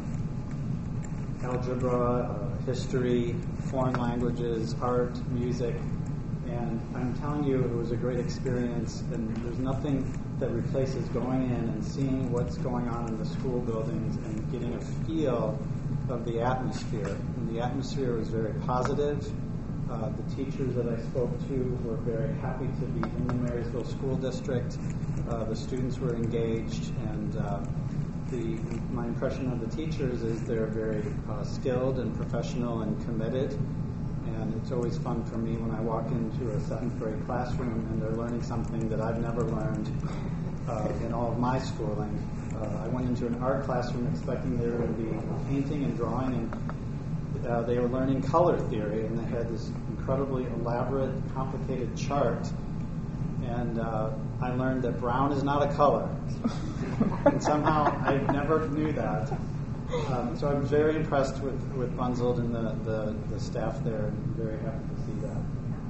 algebra, history, foreign languages, art, music, and I'm telling you it was a great experience, and there's nothing that replaces going in and seeing what's going on in the school buildings and getting a feel of the atmosphere. And the atmosphere was very positive. The teachers that I spoke to were very happy to be in the Marysville School District. The students were engaged, and my impression of the teachers is they're very skilled and professional and committed. And it's always fun for me when I walk into a 7th grade classroom and they're learning something that I've never learned in all of my schooling. I went into an art classroom expecting they were going to be painting and drawing, and they were learning color theory, and they had this incredibly elaborate, complicated chart. And I learned that brown is not a color. And somehow I never knew that. So I'm very impressed with Bunzl and the staff there, and very happy to see that.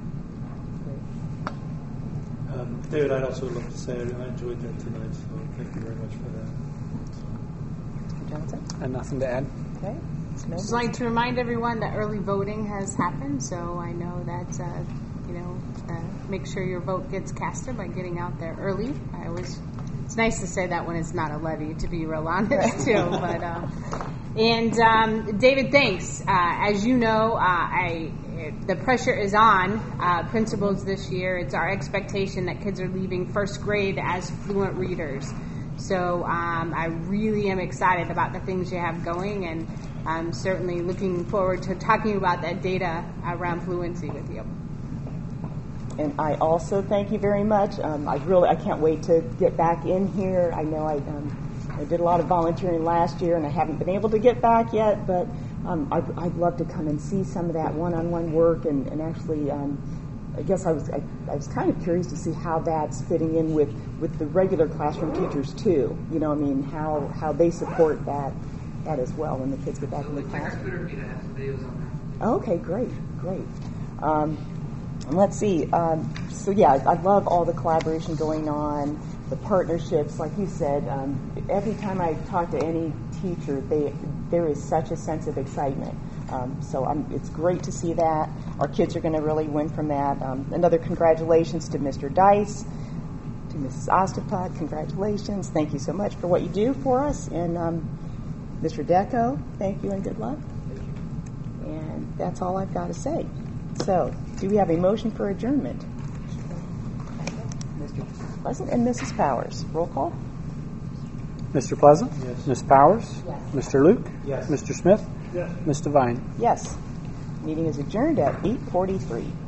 David, I'd also love to say I enjoyed that tonight, so thank you very much for that. Mr. Johnson? And nothing to add. Okay. Just like to remind everyone that early voting has happened, so I know that make sure your vote gets casted by getting out there early. It's nice to say that when it's not a levy, to be real honest too. But and David, thanks. As you know, the pressure is on principals this year. It's our expectation that kids are leaving first grade as fluent readers. So I really am excited about the things you have going, and I'm certainly looking forward to talking about that data around fluency with you. And I also thank you very much. I can't wait to get back in here. I know I did a lot of volunteering last year, and I haven't been able to get back yet, but I'd love to come and see some of that one-on-one work, and actually I guess I was kind of curious to see how that's fitting in with the regular classroom teachers too. You know, I mean, how they support that as well when the kids get back in the classroom. Twitter feed has some videos on that. Okay, great. Let's see. So yeah, I love all the collaboration going on, the partnerships. Like you said, every time I talk to any teacher, there is such a sense of excitement. So it's great to see that. Our kids are going to really win from that. Another congratulations to Mr. Dice, to Mrs. Ostapuk. Congratulations. Thank you so much for what you do for us. And Mr. Deco, thank you and good luck. And that's all I've got to say. So, do we have a motion for adjournment? Mr. Pleasant and Mrs. Powers. Roll call. Mr. Pleasant? Yes. Ms. Powers? Yes. Mr. Luke? Yes. Mr. Smith? Yes. Ms. Devine? Yes. Meeting is adjourned at 8:43.